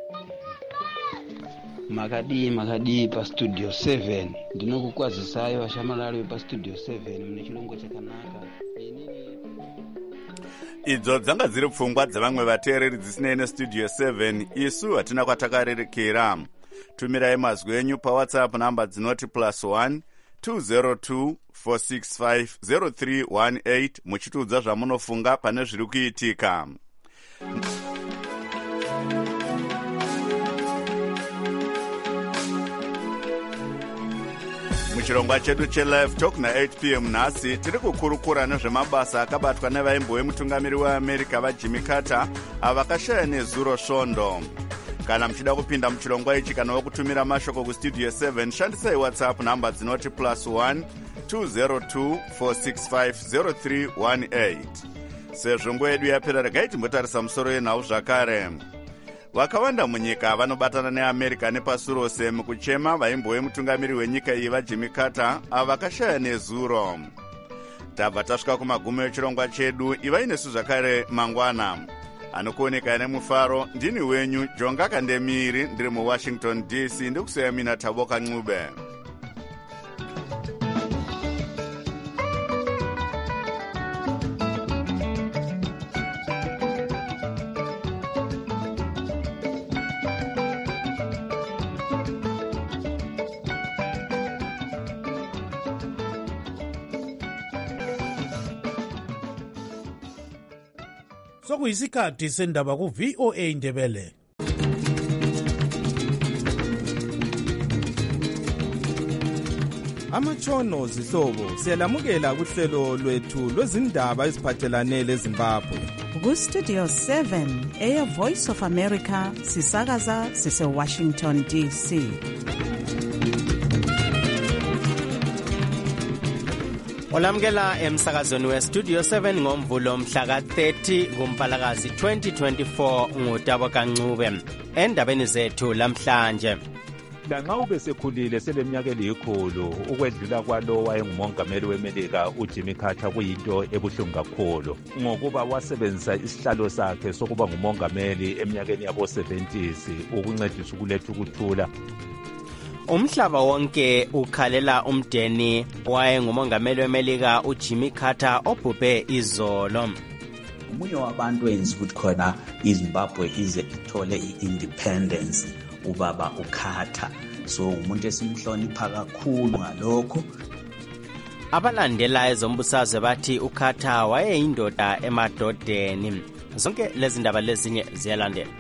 [SPEAKER 26] Makadii paStudio 7 ndinokukwazisai vashamarari vepaStudio 7 mune chirongwa chakanaka.
[SPEAKER 1] Idzo dzanga dziri pfungwa dzavamwe vateereri dzisinei neStudio 7. Isu hatina kwatakarerekera. Tumirai mazwi enyu paWhatsApp namba dzinoti +1 202 465 0318 muchitiudza zvamunofunga pane zviri kuitika. Muchirongwa chedu cheLive Talk na 8 p.m. nhasi tiri kukurukura nezvemabasa akabatwa nevaimbo mutungamiri weAmerica vaJimmy Carter avakashaya nezuro svondo. Kana muchida kupinda muchirongwa ichi kana wokutumira mashoko kuStudio 7 shandisai WhatsApp namba dzinoti +1 202 465 0318. Sezvo nguva yedu yapera, regai timbotarisa musoro yenhau zvakare. Vakawanda munyika vanobatana neAmerica nepasi rose mukuchema vaimbo vemutungamiri wenyika iyi vaJimmy Carter avakashaya nezuro. Tabva tasvika kumagumo echirongwa chedu. Ivai nesu zvakare mangwana. Anokuoneka nemufaro ndini wenyu Jonga Kandemiri, ndiri muWashington DC, ndikuseya mina Taboka Ncube.
[SPEAKER 4] sokuyisikhathi sendaba ku-VOA Indebele.
[SPEAKER 5] Amatshono zihlobo siyalamukela kuhlelo lwethu lwezindaba eziphathelane leZimbabwe.
[SPEAKER 6] Ku-Studio 7 Air Voice of America sisakaza sise-Washington DC.
[SPEAKER 7] Olamukela emsakazweni we-Studio 7 ngomvulo mhla ka-30 kuMpalakazi 2024 nguTabo Kancube. Endabeni zethu lamhlanje.
[SPEAKER 8] Lanxa ubesekhulile seleminyaka elikhulu ukwedlula kwalo wayengumongameli weMelika uJimmy Carter kuyinto ebuhlungu kakhulu ngokuba wasebenzisa isihlalo sakhe sokuba ngumongameli eminyakeni yabo-70s ukuncedisa ukuletha ukuthula.
[SPEAKER 7] Umhlaba wonke ukhalela umdeni wayengumongameli weMelika uJimmy Carter obhubhe izolo.
[SPEAKER 9] Umunye wabantu enzi ukuthi khona iZimbabwe ize ithole i-independence ubaba uKarter, so umuntu esimhlonipha kakhulu ngalokho.
[SPEAKER 7] Abalandela ezombusazwe bathi uKarter wayeyindoda emadodeni. Zonke lezi ndaba lezinye ziyalandela.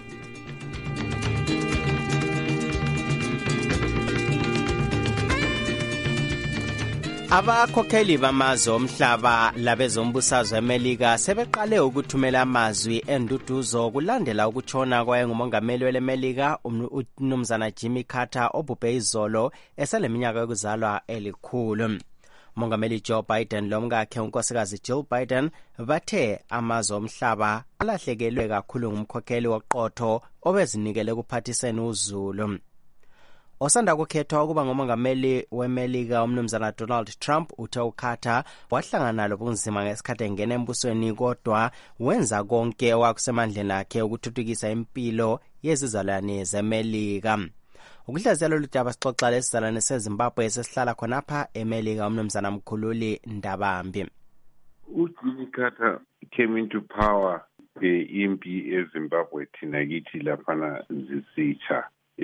[SPEAKER 7] Abakhokheli bamazwe omhlaba labezombusazwe eMelika sebeqale ukuthumela amazwi enduduzo kulandela ukutshona kwayengumongameli weMelika uMnumzana Jimmy Carter obhubhe izolo eseleminyaka yokuzalwa elikhulu. Umongameli Joe Biden lomkakhe unkosikazi Jill Biden bathe amazwe omhlaba alahlekelwe kakhulu ngumkhokheli woqotho obezinikele kuphathiseni uzulu. Osanda kukhethwa ukuba ngumongameli weMelika uMnumzana Donald Trump uthe uCarter wahlangana lobunzima ngesikhathi engena embusweni kodwa wenza konke okwakusemandleni akhe ukuthuthukisa impilo yezizalwane zeMelika. Ukuhlaziya lolu daba sixoxa lesizalwane seZimbabwe esesihlala khonapha eMelika uMnumzana Mkhululi Ndabambi.
[SPEAKER 27] uJimmy Carter came into power impi eZimbabwe thina kithi laphana zisitsha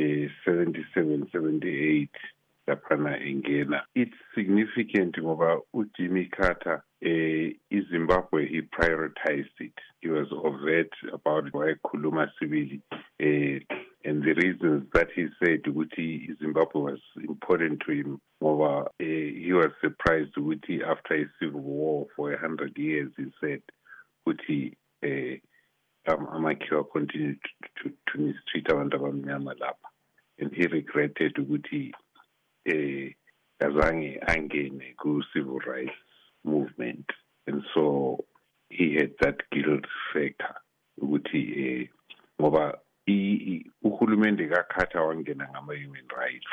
[SPEAKER 27] 77-78 laphana engena. It's significant ngoba uJimmy Carter iZimbabwe he prioritized it. He was overt about wayekhuluma sibili and the reasons that he said ukuthi Zimbabwe was important to him ngoba he was surprised ukuthi after a civil war for 100 years he said ukuthi amakhiwa continued to mistreat abantu abamnyama lapha, and he regretted ukuthi kazange angene ku-civil rights movement, and so he had that guilt factor ukuthi ngoba uhulumende kaKarter wangena ngama-human rights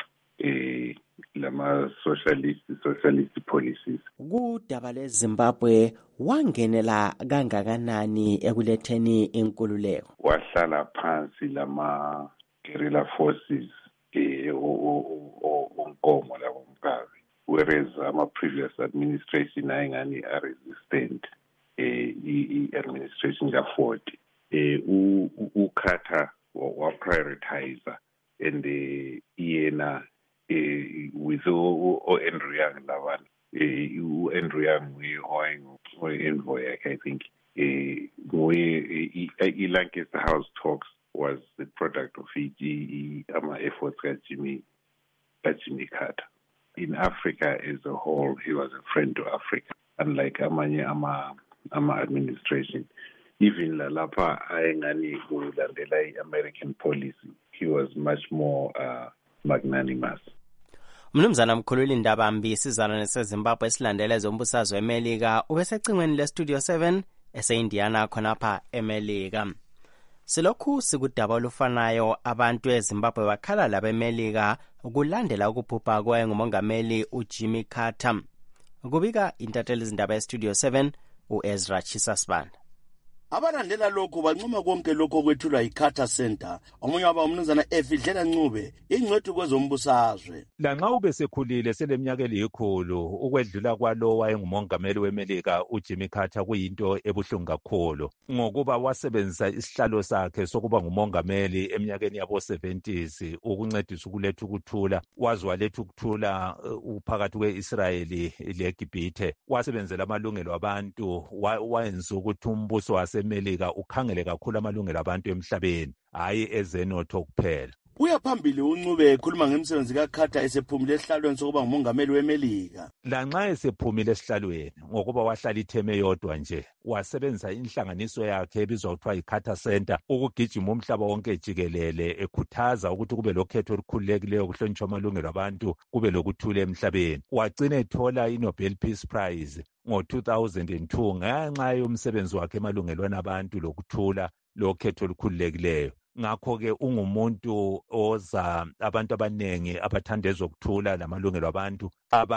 [SPEAKER 27] lama-socialist policies.
[SPEAKER 7] Kudaba leZimbabwe wangenela kangakanani ekuletheni inkululeko?
[SPEAKER 27] Wahlala phansi lama-guerrilla forces onkomo labomkazi, whereas ama-previous administration ayengani are-resistant i-administration ka-Ford. uKarter wa-prioritizer and yena with Andrew Young labana Andrew Young oyi-envoy yakhe, I think i-Lancaster House talks was the product of ama-efforts kaJimmy Carter. In Africa as a whole, he was a friend to Africa, unlike amanye ama-administration. Even lapha ayengani kulandela i-American policy, he was much more magnanimous.
[SPEAKER 7] Mnumzana Mkhululi Ndabambi isizalwane seZimbabwe esilandela ezombusazwe eMelika ubesecingweni leStudio 7 ese-Indiana khonapha eMelika. Silokhu sikudaba olufanayo abantu eZimbabwe bakhala labeMelika ukulandela ukubhubha kwayengumongameli uJimmy Carter. Kubika intatheli izindaba eStudio 7 uEzra Chisasbanda.
[SPEAKER 28] Abalandela lokho banquma konke lokho kwethulwa iCarter Center. Omunye waba umnumzana Efidlela Ncube ingcwethi kwezombusazwe.
[SPEAKER 8] Lanxa ubesekhulile seleminyaka elikhulu ukwedlula kwalo wayengumongameli weMelika uJimmy Carter kuyinto ebuhlungu kakhulu ngokuba wasebenzisa isihlalo sakhe sokuba ngumongameli eminyakeni yabo-70s ukuncedisa ukuletha ukuthula. Waze waletha ukuthula phakathi kwe-Israeli leGibhithe. Wasebenzela amalungelo abantu, wayenza ukuthi umbuso wase wemelika ukhangele kakhulu amalungelo abantu emhlabeni, hayi ezenotho kuphela.
[SPEAKER 28] Uyaphambili uNcube ekhuluma ngemisebenzi kaCarter esephumile esihlalweni sokuba ngumongameli weMelika.
[SPEAKER 8] Lanxa esephumile esihlalweni ngokuba wahlala itheme yodwa nje, wasebenzisa inhlanganiso yakhe ebizwa kuthiwa yiCarter Center ukugijima umhlaba wonke jikelele ekhuthaza ukuthi kube lokhetho olukhululekileyo kuhlonitshwa amalungelo abantu, kube lokuthula emhlabeni. Wagcina ethola iNobel Peace Prize ngo-2002 ngenxa yomsebenzi wakhe emalungelweni abantu lokuthula lokhetho olukhululekileyo. Ngakho-ke ungumuntu oza abantu abaningi abathanda ezokuthula lamalungelo abantu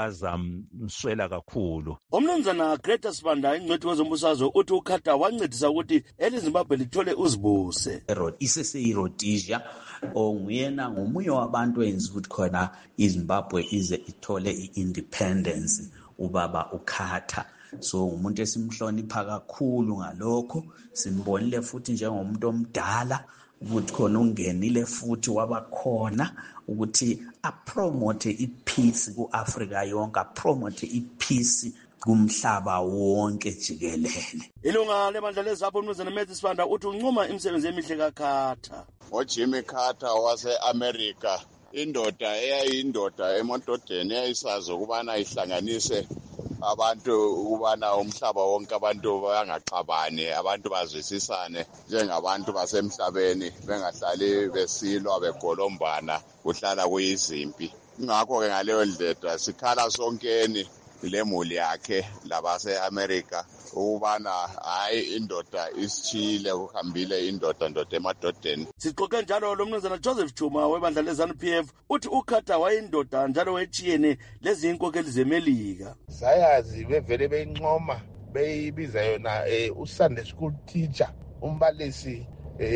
[SPEAKER 8] abazamswela kakhulu.
[SPEAKER 28] Umnumzana Greta Sibanda ingcwethi wezombusazwe uthi uCarter wancedisa ukuthi eliZimbabwe lithole uzibuse.
[SPEAKER 9] Isese-Rhodesia nguyena ngomunye wabantu enza ukuthi khona iZimbabwe ize ithole i-independence, ubaba uCarter. So umuntu esimhlonipha kakhulu ngalokho, simbonile futhi njengomuntu omdala ukuthi khona ungenile futhi wabakhona ukuthi apromote ipeace ku-Afrika yonke, apromote ipeace kumhlaba wonke jikelele.
[SPEAKER 28] Ilunga lebandla lezapho umnumzana Matthew Sibanda uthi uncoma imisebenzi emihle kaCarter.
[SPEAKER 10] Jimmy Carter wase-America, indoda eyayindoda emadodeni eyayisazi ukubana ihlanganise abantu ukubana umhlaba wonke abantu bangaxabani, abantu bazwisisane njengabantu basemhlabeni, bengahlali besilwa begolombana kuhlala kuyizimpi. Ngakho-ke ngaleyo ndlela sikhala sonkeni lemuli yakhe labase-America ukubana hayi indoda isitshile kuhambile indoda emadodeni.
[SPEAKER 28] Sixoxe njalo lo mnumzana Joseph Chuma webandla leZANU-PF uthi uCarter wayindoda njalo wetshiyene lezi inkokheli zeMelika.
[SPEAKER 11] Sayazi bevele beyincoma beyibiza yona uSunday school teacher, umbalisi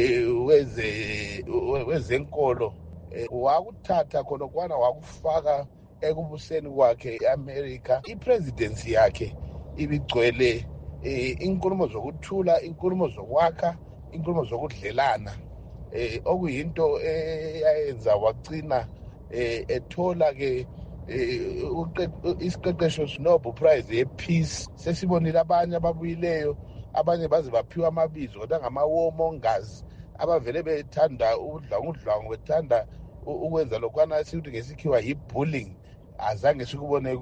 [SPEAKER 11] wezenkolo, wakuthatha khona kwana wakufaka ekubuseni kwakhe eAmerica. Ipresidency yakhe ibigcwele inkulumo zokuthula, inkulumo zokwakha, inkulumo zokudlelana, okuyinto eyayenza wagcina ethola ke isiqeqesho Nobel Prize ye-Peace. Sesibonile abanye ababuyileyo, abanye baze baphiwa amabizo kodwa ngama-warmongers abavele bethanda udlwangu, bethanda ukwenza lokwana esithi ngesikhiwa yi-bullying. Azange sikubone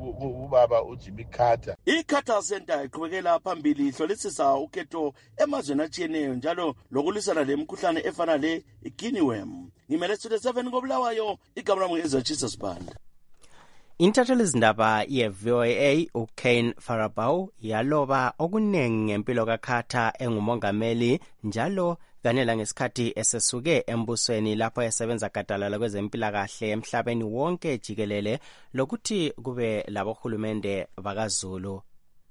[SPEAKER 11] kubaba uJimmy Carter.
[SPEAKER 28] ICarter Center iqhubekela phambili ihlolisisa ukhetho emazweni atshiyeneyo njalo lokulisana lemikhuhlane efana le-guinea worm. Ngimele Studio 7 ngobulawayo, igama lami ngeZachisa Sibanda.
[SPEAKER 7] Intatheli izindaba ye-VOA uKane Farabau yaloba okunengi ngempilo kaCarter engumongameli njalo kanye langesikhathi esesuke embusweni lapho esebenza gadalala kwezempilakahle emhlabeni wonke jikelele lokuthi kube labohulumende bakaZulu.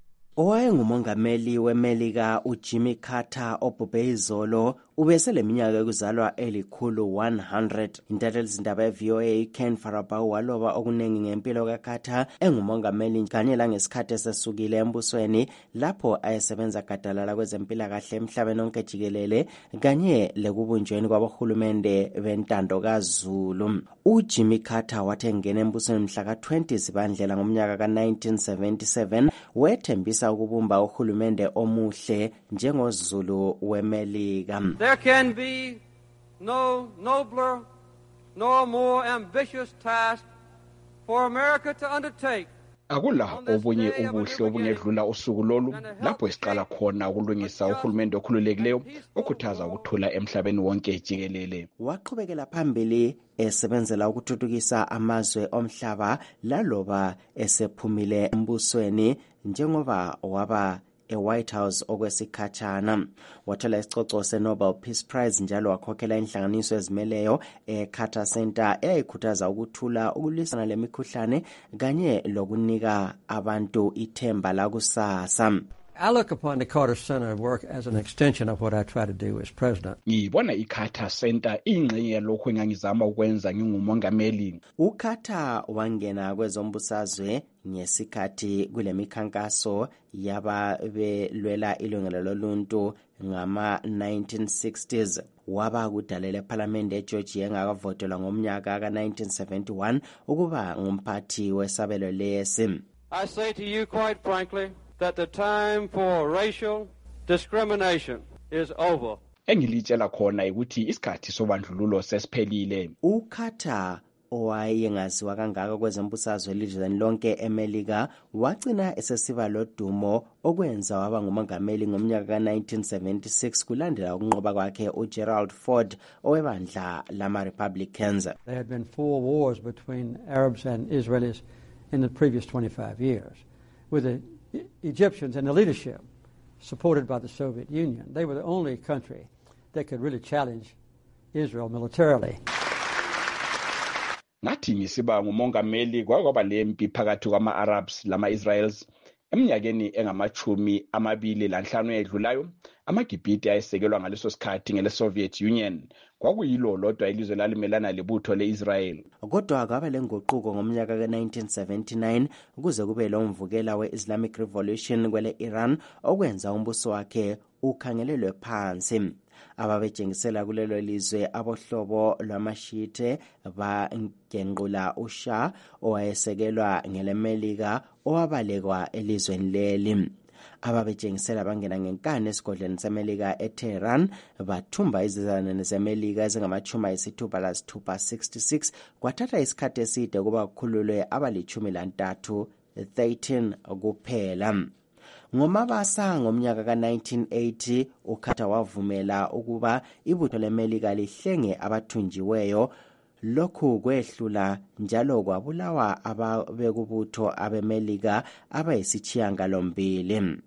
[SPEAKER 7] Owayengumongameli weMelika uJimmy Carter obhubhe izolo ubeseleminyaka yokuzalwa elikhulu 100. Intatheli izindaba ye-VOA Ken Farabau waloba okunengi ngempilo kaCarter engumongameli kanye langesikhathi esesukile embusweni lapho ayesebenza gadalala kwezempilakahle emhlabeni wonke jikelele kanye lekubunjweni kwabohulumende bentando kaZulu. uJimmy Carter wathi engena embusweni mhla ka-20 Zibandlela ngomnyaka ka-1977 wethembisa ukubumba uhulumende omuhle njengoZulu weMelika.
[SPEAKER 12] There can be no nobler nor more ambitious task for America to undertake.
[SPEAKER 13] Akula obunye ubuhle obungedlula usuku lolu lapho esiqala khona ukulungisa uhulumende okhululekileyo okhuthaza ukuthula emhlabeni wonke jikelele.
[SPEAKER 7] Waqhubekela phambili esebenzela ukuthuthukisa amazwe omhlaba laloba esephumile embusweni njengoba waba eWhite House okwesikhatshana. Wathola isicoco seNobel Peace Prize njalo wakhokhela inhlanganiso ezimeleyo eCarter Center eyayikhuthaza ukuthula, ukulwisana lemikhuhlane kanye lokunika abantu ithemba lakusasa.
[SPEAKER 12] I look upon the Carter Center work as an extension of what I try to do as president.
[SPEAKER 13] Ngibona iCarter Center ingxenye yalokho engangizama ukwenza ngingumongameli.
[SPEAKER 7] uCarter wangena kwezombusazwe ngesikhathi kule mikhankaso yababelwela ilungelo loluntu ngama-1960s. Waba kudalela eParliament eGeorgia engakavotelwa ngomnyaka ka-1971 ukuba ngumphathi wesabelo lesi.
[SPEAKER 12] I say to you quite frankly that the time for racial discrimination is over.
[SPEAKER 13] Engilitshela khona ukuthi isikhathi sobandlululo sesiphelile.
[SPEAKER 7] uCarter owayengaziwa kangaka kwezembusazwe elizweni lonke eMelika wagcina esesiba lodumo okwenza waba ngumongameli ngomnyaka ka-1976 kulandela ukunqoba kwakhe uGerald Ford owebandla lama-Republicans.
[SPEAKER 14] There had been 4 wars between Arabs and Israelis in the previous 25 years, with the Egyptians and the leadership supported by the Soviet Union. They were the only country that could really challenge Israel militarily.
[SPEAKER 13] Nathi ngisiba ngumongameli kwaba lempi phakathi kwama-Arabs lama-Israels eminyakeni engama-25 edlulayo. AmaGibhithe ayesekelwa ngaleso sikhathi ngele-Soviet Union kwakuyilo lodwa ilizwe lalimelana lebutho le-Israel.
[SPEAKER 7] Kodwa kwaba lenguquko ngomnyaka ka-1979 ukuze kube lo mvukela we-Islamic Revolution kwele Iran okwenza umbuso wakhe ukhangelelwe phansi. Ababejengisela kulelo lizwe abohlobo lwamashite bangenqula uShah owayesekelwa ngeleMelika owabalekwa elizweni leli. Ababejengisela bangena ngenkani esigodleni seMelika eTehran bathumba izizalwane zeMelika ezingama-66 kwathatha isikhathi eside kuba kukhululwe abali-13 kuphela. Ngomabasa ngomnyaka ka-1980 uCarter wavumela ukuba ibutho leMelika lihlenge abathunjiweyo. Lokhu kwehlula njalo kwabulawa ababekubutho abeMelika abayisishiyagalombili.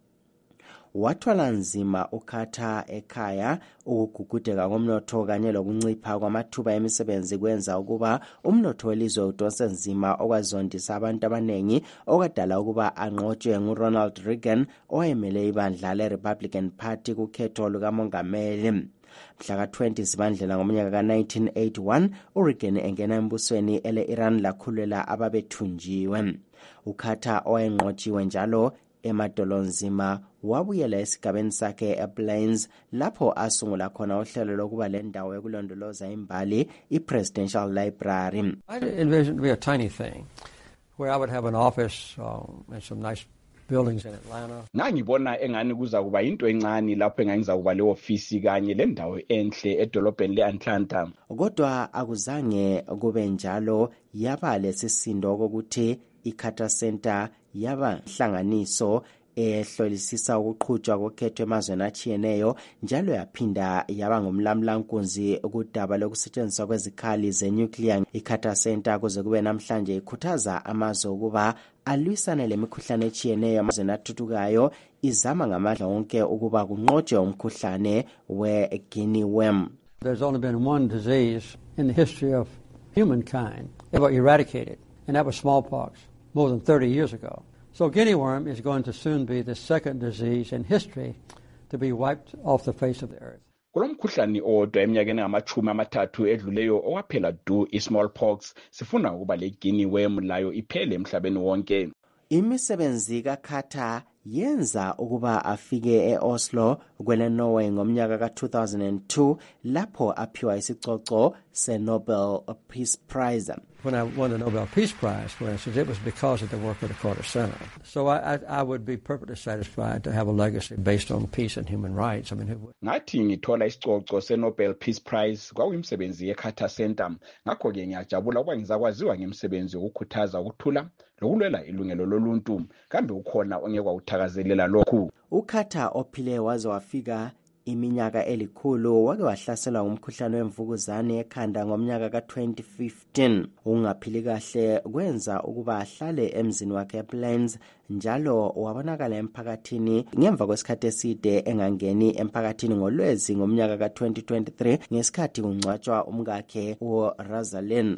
[SPEAKER 7] Wathwala nzima uCarter ekhaya ukugugudeka komnotho kanye lokuncipha kwamathuba emisebenzi kwenza ukuba umnotho welizwe udonse nzima okwazondisa abantu abanengi okadala ukuba anqotshwe nguRonald Reagan owayemele ibandla le-Republican Party kukhetho lukamongameli. Mhla ka-20 Zibandlela ngomnyaka ka-1981 uReagan engena embusweni ele-Iran lakhulula ababethunjiwe. uCarter owayenqotshiwe njalo emadolonzima wabuyela esigabeni sakhe ePlains lapho asungula khona uhlelo lokuba lendawo yokulondoloza imbali iPresidential Library.
[SPEAKER 14] I envisioned it to be a tiny thing where I would have an office and some nice buildings in Atlanta.
[SPEAKER 13] Ngibona engani kuza kuba into encane lapho engangiza kuba le-ofisi kanye lendawo enhle edolobheni le-Atlanta.
[SPEAKER 7] Kodwa akuzange kube njalo. Yaba lesisindo kokuthi iCarter Center yaba hlanganiso ehlolisisa ukuqhutshwa kokhetho emazweni achiyeneyo njalo yaphinda yaba ngumlamlankunzi kudaba lokusetshenziswa kwezikhali zenuclear. iCarter Center kuze kube namhlanje ikhuthaza amazwe ukuba alwisane lemikhuhlane echiyeneyo amazweni athuthukayo izama ngamandla wonke ukuba kunqotshwe umkhuhlane we-guinea worm.
[SPEAKER 14] There's only been one disease in the history of humankind ever eradicated, and that was smallpox more than 30 years ago. So guinea worm is going to soon be the second disease in history to be wiped off the face of the earth.
[SPEAKER 13] Kulomkhuhlane odwa eminyakeni engama-30 edluleyo owaphela du i-smallpox sifuna ukuba le guinea worm layo iphele emhlabeni wonke.
[SPEAKER 7] Imisebenzi kaCarter yenza ukuba afike e-Oslo kwele Norway ngomnyaka ka-2002 lapho aphiwa isicoco se-Nobel Peace Prize.
[SPEAKER 14] When I won the Nobel Peace Prize, for instance, it was because of the work of the Carter Center. So I would be perfectly satisfied to have a legacy based on peace and human rights. I mean, who would?
[SPEAKER 13] Ngathi ngithola isicoco se-Nobel Peace Prize kwakuyimsebenzi ye-Carter Center. Ngakho-ke ngiyajabula ukuba ngizakwaziwa ngemisebenzi yokukhuthaza ukuthula lokulwela ilungelo loluntu. Kambe ukhona ongeke wawuthakazelela lokhu?
[SPEAKER 7] uCarter ophile waze wafika iminyaka elikhulu wake wahlaselwa ngumkhuhlane wemvukuzane ekhanda ngomnyaka ka-2015. Ungaphili kahle kwenza ukuba ahlale emzini wakhe ePlains njalo wabonakala emphakathini ngemva kwesikhathi eside engangeni emphakathini ngoLwezi ngomnyaka ka-2023 ngesikhathi kungcwatshwa umkakhe uRosalind.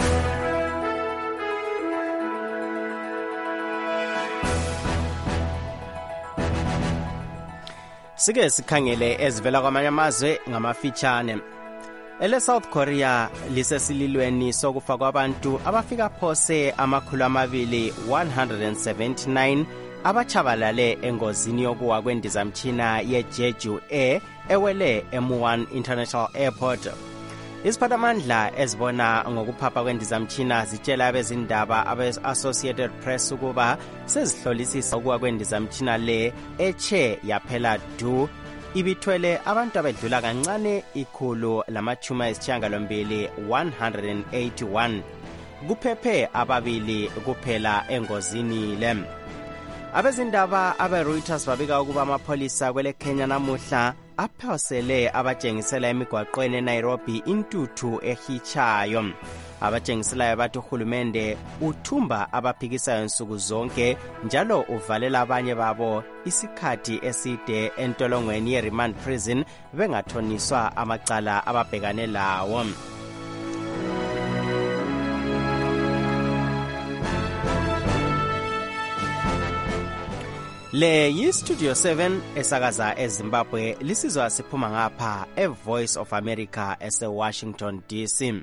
[SPEAKER 7] Sike sikhangele ezivela kwamanye amazwe ngamafitshane. South Korea lisesililweni sokufa kwabantu abafika phose 279 abachabalale engozini yokuwa kwendizamtshina yeJeju Air ewele M1 International Airport. Iziphathamandla ezibona ngokuphapha kwendizamtshina zitshela abezindaba abe-Associated Press ukuba sezihlolisisa ukuwa kwendizamtshina le eche yaphela du ibithwele abantu abedlula kancane 181 kuphephe ababili kuphela engozini le. Abezindaba abe-Reuters babika ukuba amapholisa kwele Kenya namuhla aphosele abatshengisela emigwaqweni eNairobi intuthu ehichayo. Abatshengiselayo bathi uhulumende uthumba abaphikisayo nsuku zonke njalo uvalela abanye babo isikhathi eside entolongweni ye-remand prison bengathoniswa amacala ababhekane lawo. Le yi-Studio 7 esakaza eZimbabwe lisizwa siphuma ngapha e-Voice of America ese-Washington DC.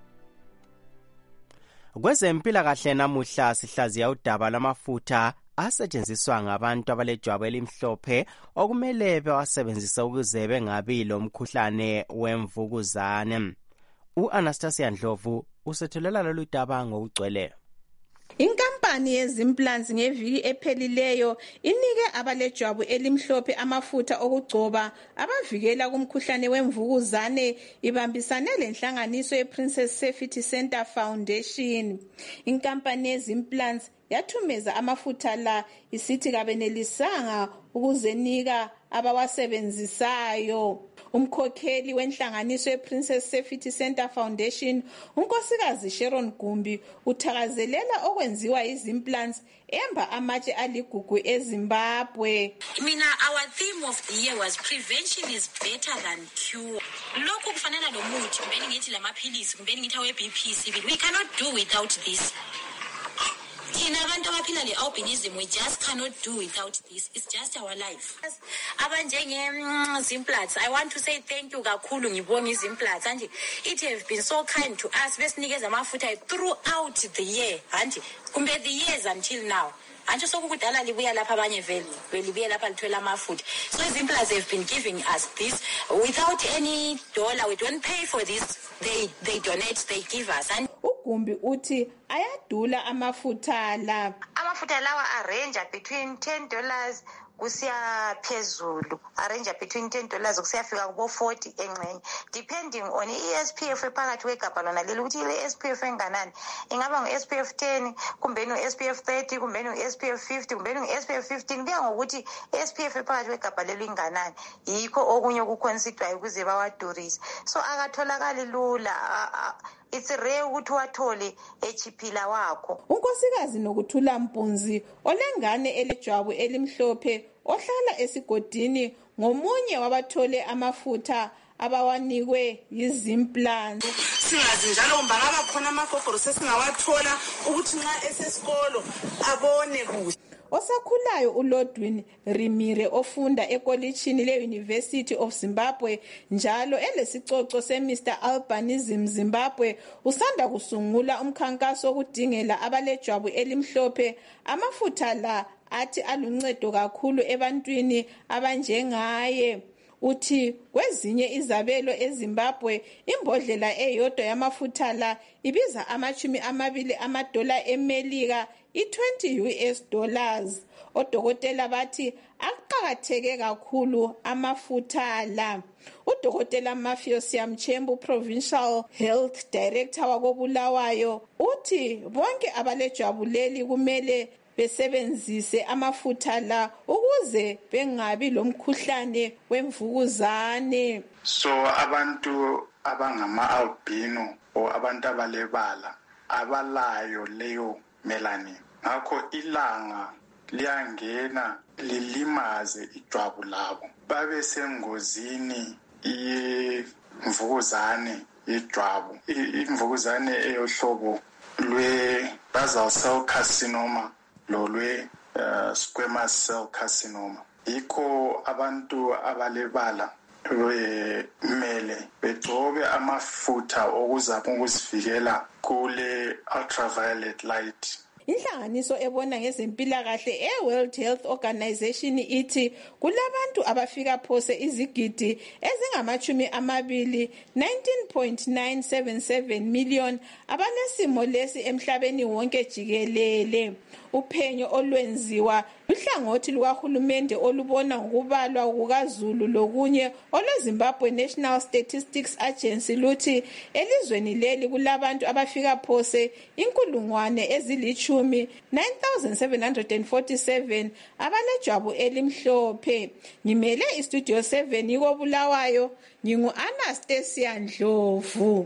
[SPEAKER 7] Kwezempilakahle namuhla sihlaziya udaba lwamafutha asetshenziswa ngabantu abalejwabu elimhlophe okumele bewasebenzise ukuze bengabi lomkhuhlane wemvukuzane. U-Anastasia Ndlovu usethulela lolu daba ngokugcweleyo.
[SPEAKER 2] Inkampani yezimplants ngeviki ephelileyo inike abalejwabu elimhlophe amafutha okugcoba abavikela kumkhuhlane wemvukuzane ibambisane lenhlanganiso ye-Princess Safety Center Foundation. Inkampani yezimplants yathumeza amafutha la isithi kabenelisanga ukuzenika abawasebenzisayo. Umkhokheli wenhlanganiso ye-Princess Safety Center Foundation, unkosikazi Sharon Gumbi, uthakazelela okwenziwa izimplants emba amatshe aligugu eZimbabwe.
[SPEAKER 15] Our theme of the year was prevention is better than cure. Lokhu kufanana nomuthi, kumbeni ngithi lamaphilisi, kumbeni ngithi awe-BP. We cannot do without this. In abantu abaphila le-albinism, we just cannot do without this. It's just our life. Zimplats, I want to say thank you kakhulu ngibonga Zimplats. And it have been so kind to us. Besinikeza amafutha throughout the year. And kumbe the years until now. Antsho sokudala libuya lapha abanye vele libuya lapha lithola amafutha. So Zimplats have been giving us this without any dollar. We don't pay for this. They donate, they give us. And
[SPEAKER 2] Ugumbi uthi ayadula amafutha la.
[SPEAKER 15] Amafutha lawa arrange between $10 kusiya phezulu, arrange between $10 kusiyafika kubo 40 engxenye, depending on i-SPF ephakathi kwegabha lona leli ukuthi ile-SPF enganani. Ingaba ngu-SPF 10 kumbeni u-SPF 30 kumbeni u-SPF 50 kumbeni u-SPF 15 kuya ngokuthi i-SPF ephakathi kwegabha leli inganani. Yikho okunye okuconsiderwayo ukuze bawadurise. So akatholakali lula. It's rare ukuthi wathole echiphila wakho.
[SPEAKER 2] Unkosikazi Nokuthula Mpunzi olengane elejwabu elimhlophe ohlala esigodini ngomunye wabathole amafutha abawanikwe yizimplants.
[SPEAKER 16] Singazi njalo mbangaba khona amafoforosi esingawathola ukuthi nxa esesikolo abone kuhle.
[SPEAKER 2] Osakhulayo uLodwin Rimire ofunda ekolitshini le-University of Zimbabwe njalo elesicoco se-Mr. Albinism Zimbabwe usanda kusungula umkhankaso okudingela abalejwabu elimhlophe amafutha la athi aluncedo kakhulu ebantwini abanjengaye. Uthi kwezinye izabelo eZimbabwe imbodlela eyodwa yamafutha la ibiza $20 eMelika $20. Odokotela bathi aqakatheke kakhulu amafutha la. Udokotela Mafiosia Mchembu, Provincial Health Director wakobulawayo, uthi bonke abalejwabu leli kumele besebenzise amafutha la ukuze bengabi lomkhuhlane wemvukuzane.
[SPEAKER 17] So abantu abangama-albino o abantu abalebala abalayo leyo melanin, ngakho ilanga liyangena lilimaze ijwabu labo babe sengozini yemvukuzane yejwabu, imvukuzane eyohlobo lwe-basal cell carcinoma lolwe squamous cell carcinoma. Yikho abantu abalebala kumele begcobe amafutha okuzama ukuzivikela kule ultraviolet light
[SPEAKER 2] Inhlanganiso ebona ngezempilakahle e-World Health Organization ithi kulabantu abafika phose izigidi ezingama-20 19.977 million abanesimo lesi emhlabeni wonke jikelele. Uphenyo olwenziwa luhlangothi lukahulumende olubona ngokubalwa kukaZulu lokunye olweZimbabwe National Statistics Agency luthi elizweni leli kulabantu abafika phose 9,747 abalejwabu elimhlophe. Ngimele istudio 7 yiko Bulawayo, ngingu-Anastasia Ndlovu.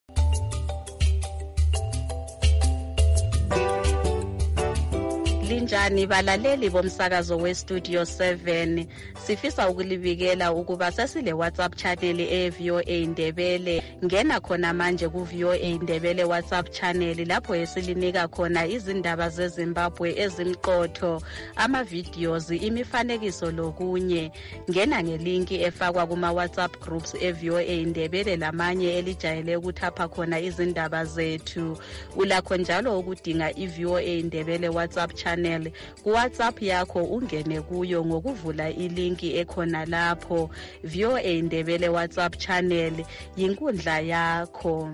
[SPEAKER 3] Linjani balaleli bomsakazo weStudio 7, sifisa ukulibikela ukuba sesile WhatsApp channel eVOA Ndebele. Ngena khona manje kuVOA Ndebele WhatsApp channel lapho esilinika khona izindaba zeZimbabwe ezimqotho, ama-videos, imifanekiso lokunye. Ngena ngelinki efakwa kuma WhatsApp groups eVOA Ndebele lamanye elijayele ukuthapha khona izindaba zethu. Ulakho njalo ukudinga iVOA Ndebele WhatsApp channel ku-WhatsApp yakho, ungene kuyo ngokuvula ilinki ekhona lapho. VOA Ndebele WhatsApp channel yinkundla yakho.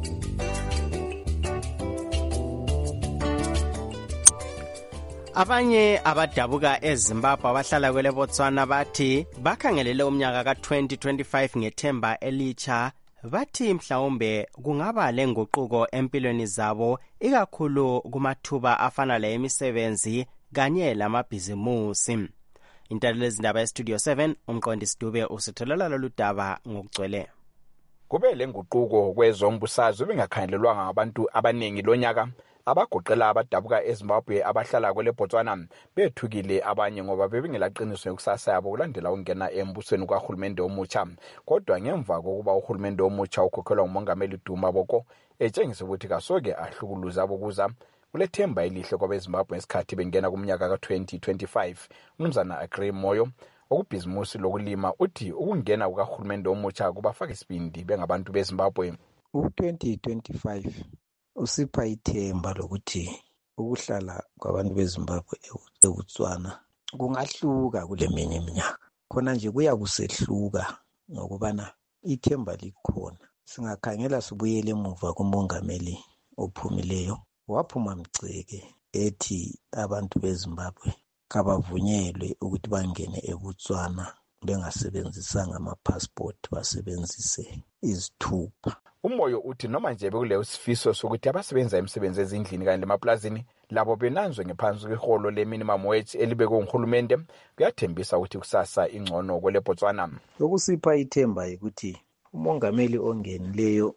[SPEAKER 7] Abanye abadabuka eZimbabwe abahlala kwele Botswana bathi bakhangelele umnyaka ka-2025 ngethemba elitsha. Bathi mhlawumbe kungaba lenguquko empilweni zabo, ikakhulu kumathuba afana lemisebenzi kanye lamabhizimusi. Intatheli yezindaba yeStudio 7 umqondisi Dube usitholela lolu daba ngokugcwele.
[SPEAKER 13] Kube lenguquko kwezombusazwe bengakhangelelwanga ngabantu abaningi lonyaka. Abagoqela abadabuka eZimbabwe abahlala kwele Botswana bethukile abanye ngoba bebengelaqiniso yokusasa yabo kulandela ukungena embusweni kahulumende omutsha. Kodwa ngemva kokuba uhulumende omutsha ukhokhelwa ngumongameli Duma Boko etshengisa ukuthi kasoke ahlukuluza abokuza kulethemba elihle kwabeZimbabwe ngesikhathi bengena kumnyaka ka-2025. Umnumzana Agrey Moyo okubhizimusi lokulima uthi ukungena kukahulumende omutsha kubafaka isibindi bengabantu beZimbabwe.
[SPEAKER 18] U-2025 usipha ithemba lokuthi ukuhlala kwabantu beZimbabwe eBotswana kungahluka kule minye iminyaka. Khona nje kuya kusehluka ngokubana ithemba likhona. Singakhangela sibuyele emuva kumongameli ophumileyo, waphuma mgceke ethi abantu beZimbabwe kabavunyelwe ukuthi bangene eBotswana bengasebenzisanga ama-passport, basebenzise izithupha.
[SPEAKER 13] Umoyo uthi noma nje bekuleyo sifiso sokuthi abasebenza imisebenzi ezindlini kanye lemaplazini labo benanzwe ngephansi kweholo le-minimum wage elibekwe nguhulumende, kuyathembisa ukuthi kusasa ingcono kwele Botswana.
[SPEAKER 18] Lokusipha ithemba ukuthi umongameli ongenileyo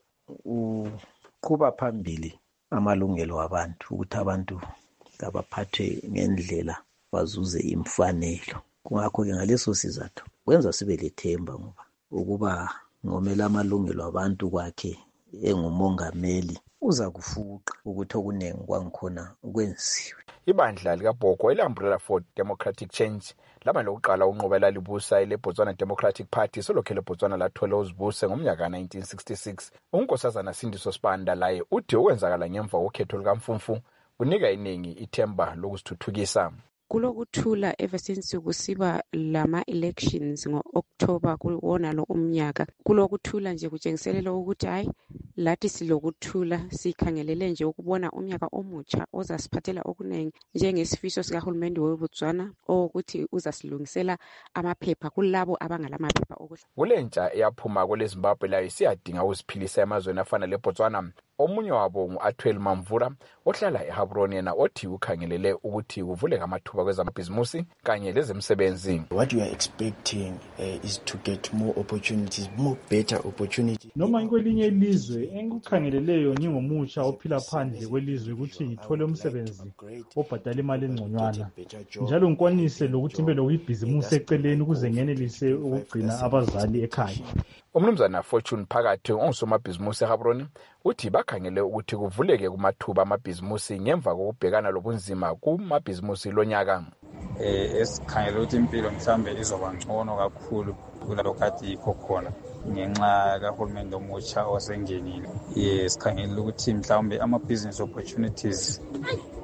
[SPEAKER 18] uqhuba phambili amalungelo abantu, ukuthi abantu abaphathwe ngendlela bazuze imfanelo. Kungakho-ke ngaleso sizathu kwenza sibe lethemba ngoba ukuba ngomela amalungelo abantu kwakhe engumongameli uza kufuqa ukuthi okuningi kwangikhona kwenziwe.
[SPEAKER 13] Ibandla likaBhoko ele-Umbrella for Democratic Change laba lokuqala unqoba lalibusa ele-Botswana Democratic Party selokhu ele-Botswana lathola uzibuse ngomnyaka ka-1966. uNkosazana Sindiso Sibanda laye uthi okwenzakala ngemva kokhetho lukaMfumfu kunika iningi ithemba lokusithuthukisa.
[SPEAKER 19] Kulokuthula ever since kusiba lama-elections ngo-October kuwona lo umnyaka. Kulokuthula nje kutshengiselela ukuthi hayi lathi silokuthula, sikhangelele nje ukubona umnyaka omutsha ozasiphathela okuningi njengesifiso sikahulumende weBotswana ukuthi uzasilungisela amaphepha kulabo abangalamaphepha okuhlala.
[SPEAKER 13] Kulentsha eyaphuma kwele Zimbabwe layo siyadinga ukuziphilisa emazweni afana leBotswana. Omunye wabo ngu-Atwell Mamvura ohlala eHabroni yena othi ukhangelele ukuthi kuvuleke amathuba kwezamabhizimusi kanye lezemisebenzi.
[SPEAKER 20] What we are expecting is to get more opportunities, more better opportunities.
[SPEAKER 21] Noma kwelinye ilizwe engikukhangeleleyo ngingomutsha ophila phandle kwelizwe ukuthi ngithole umsebenzi obhadala imali engconywana, njalo ngikwanise lokuthi mbe lokuyibhizimusi eceleni ukuze ngenelise ukugcina abazali ekhaya.
[SPEAKER 13] Umnumzana Fortune Phakathi ongusomabhizimusi eHabroni uthi bakhangele ukuthi kuvuleke kumathuba amabhizimusi ngemva kokubhekana lobunzima kumabhizimusi lonyaka.
[SPEAKER 22] Esikhangele ukuthi impilo mhlambe izoba ngcono kakhulu kulalokho kade yikho khona ngenxa kahulumende omutsha osengenile. Sikhangele ukuthi mhlawumbe ama-business opportunities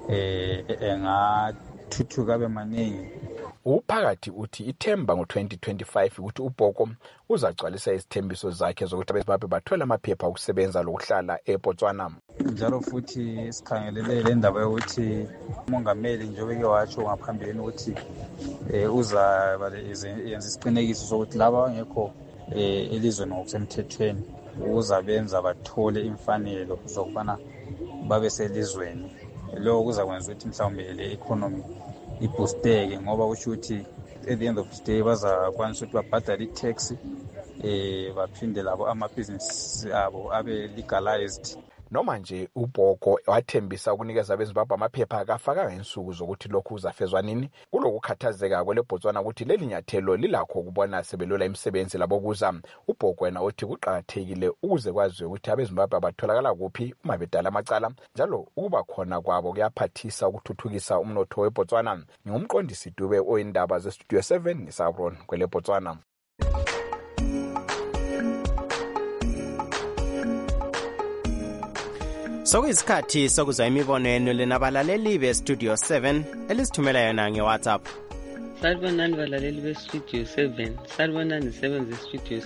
[SPEAKER 22] engathuthuka abe maningi.
[SPEAKER 1] Uphakathi uthi ithemba ngo-2025 ukuthi uBhoko uzagcwalisa izithembiso zakhe zokuthi abeZimbabwe bathole amaphepha okusebenza lokuhlala eBotswana.
[SPEAKER 22] Njalo futhi sikhangelele le ndaba yokuthi umongameli njengoba ke watsho ngaphambilini ukuthi uzaba yenza isiqinekiso sokuthi laba bangekho elizweni ngokusemthethweni uzabenza bathole imfanelo zokubana babe selizweni. Lokho kuzakwenza ukuthi mhlawumbe le economy iboosteke ngoba kusho ukuthi at the end of the day bazakwanisa ukuthi babhadale i-tax baphinde labo amabhizinisi abo abe legalized.
[SPEAKER 1] Noma nje uBhoko wathembisa ukunikeza abeZimbabwe amaphepha akafakanga insuku zokuthi lokhu uzafezwa nini. Kulokukhathazeka kwele Botswana ukuthi leli nyathelo lilakho ukubona sebelola imisebenzi labo kuza. uBhoko wena uthi kuqhakathekile ukuze kwaziwe ukuthi abeZimbabwe batholakala kuphi uma bedala amacala, njalo ukuba khona kwabo kuyaphathisa ukuthuthukisa umnotho weBotswana. Ngumqondisi Dube oyindaba zeStudio 7 eSauron kwele Botswana.
[SPEAKER 7] Sokuyisikhathi sokuzwa imibono yenu lenabalaleli beStudio 7 elisithumela yona ngeWhatsApp.
[SPEAKER 4] Salibonani balaleli beStudio 7. Salibonani sebenze eStudio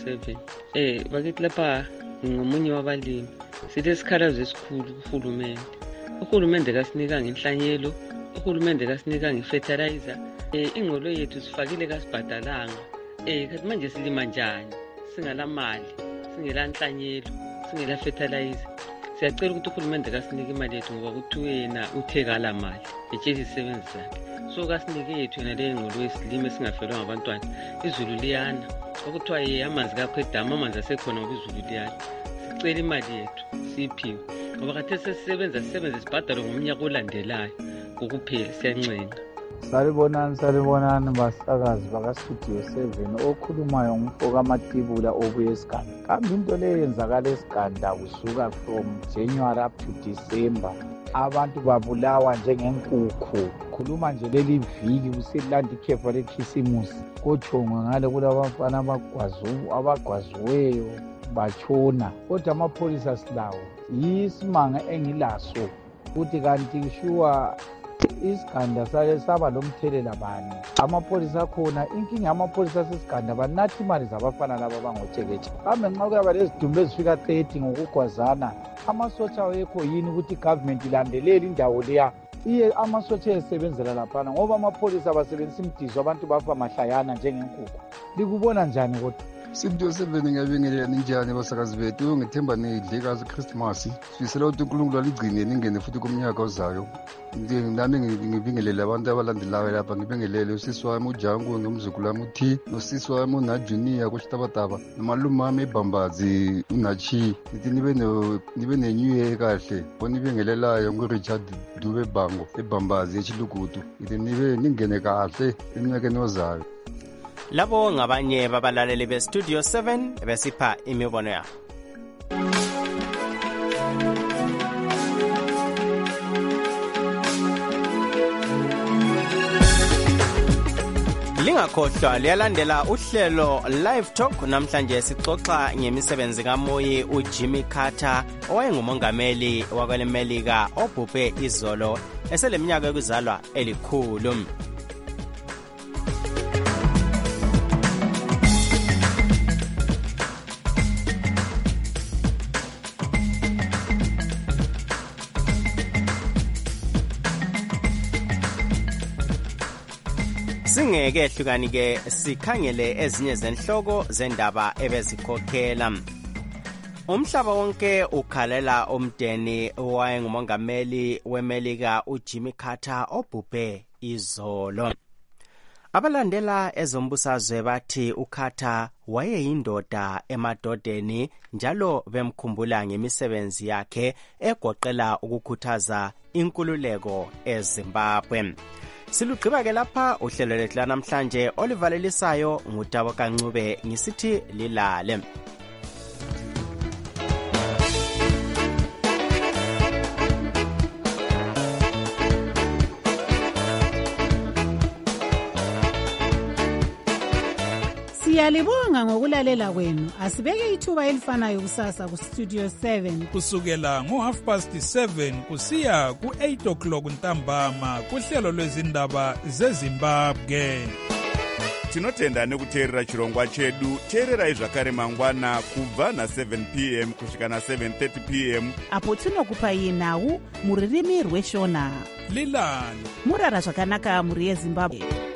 [SPEAKER 4] 7. Bakithi lapha ngomunye wabalimi. Sithe sikhalazo esikhulu kuhulumende. Uhulumende kasinika ngenhlanyelo, uhulumende kasinika ngefertilizer. Ingqolo yethu sifakile kasibhadalanga. Kathi manje silima njani? Singala mali, singela nhlanyelo, singela fertilizer. Siyacela ukuthi uhulumende kasinike imali yethu ngoba kuthiwe yena uthekala mali etshela izisebenzi zakhe. So kasinike yethu yena le ngqolo yesilimo esingafelwa ngabantwana. Izulu liyana okuthiwa amanzi kakho edamu, amanzi asekhona ngoba izulu liyana. Sicela imali yethu siphiwe ngoba khathesi sisebenza sibhadale ngomnyaka olandelayo kokuphela. Siyancenga.
[SPEAKER 5] Salibonani basakazi bakaStudio 7 okhulumayo ngumfoka Matibula obuye eSiganda. Kambe into le yenzakala eSiganda kusuka from January up to December. Abantu babulawa njengenkukhu. Khuluma nje leli viki kuselandi ikhefa lekhisimusi. Kothongwa ngale kulabafana abagwaziweyo bachona. Kodwa amapholisa silawo yisimanga engilaso ukuthi kanti shuwa iSiganda saba lomthelela bani. Amapholisa khona inkinga yamapholisa seSiganda banathi imali zabafana laba bangotshekeche. Kambe nxa kuyaba lezidumbu ezifika 30 ngokugwazana, amasotsha awekho yini ukuthi government ilandelele indawo leya? Iye amasotsha esebenzela laphana ngoba amapholisa basebenzisa imdizo abantu bafa mahlayana njengenkukhu. Likubona njani kodwa?
[SPEAKER 6] Studio 7 ngiyabingelela ninjani basakazi bethu, ngithemba nidle kahle Christmas. Sifisela ukuthi uNkulunkulu aligcine ningene futhi kumnyaka ozayo. Nami ngibingelele abantu abalandelayo lapha, ngibingelele usisi wami uJangu nomzukulu wami uthi, nosisi wami unaJunior kuShitabataba, nomalume wami eBambazi uNachi. Nithi nibe neNew Year kahle. Bonibingelelayo nguRichard Dube Bango eBambazi eChilukutu. Nithi ningene kahle eminyakeni ozayo.
[SPEAKER 7] Labo ngabanye babalaleli beStudio 7 besipha imibono yabo. Lingakhohlwa liyalandela uhlelo Live Talk. Namhlanje sixoxa ngemisebenzi kaMoyi uJimmy Carter owayengumongameli wakwelemelika obhubhe izolo eseleminyaka yokuzalwa elikhulu. Singeke ehlukani sikhangele ezinye zenhloko zendaba ebezikhokhela. Umhlaba wonke ukhalela umdeni owayengumongameli weMelika uJimmy Carter obhubhe izolo. Abalandela ezombusazwe bathi uCarter wayeyindoda emadodeni njalo bemkhumbula ngemisebenzi yakhe egoqela ukukhuthaza inkululeko eZimbabwe. Silugqiba ke lapha uhlelo lethu namhlanje olivalelisayo ngutabo kaNcube ngisithi lilale.
[SPEAKER 8] Siyalibonga ngokulalela kwenu. Asibeke ithuba elifanayo kusasa ku Studio 7
[SPEAKER 9] kusukela ngo7:30 kusiya ku8 o'clock ntambama kuhlelo lwezindaba zeZimbabwe.
[SPEAKER 10] Tinotenda nekuteerera chirongwa chedu. Teererai zvakare mangwana kubva na7 p.m. kusvika na7:30 p.m.
[SPEAKER 23] apo tinokupai nhau muririmi rweshona.
[SPEAKER 9] Lilani
[SPEAKER 23] murara zvakanaka muri yeZimbabwe.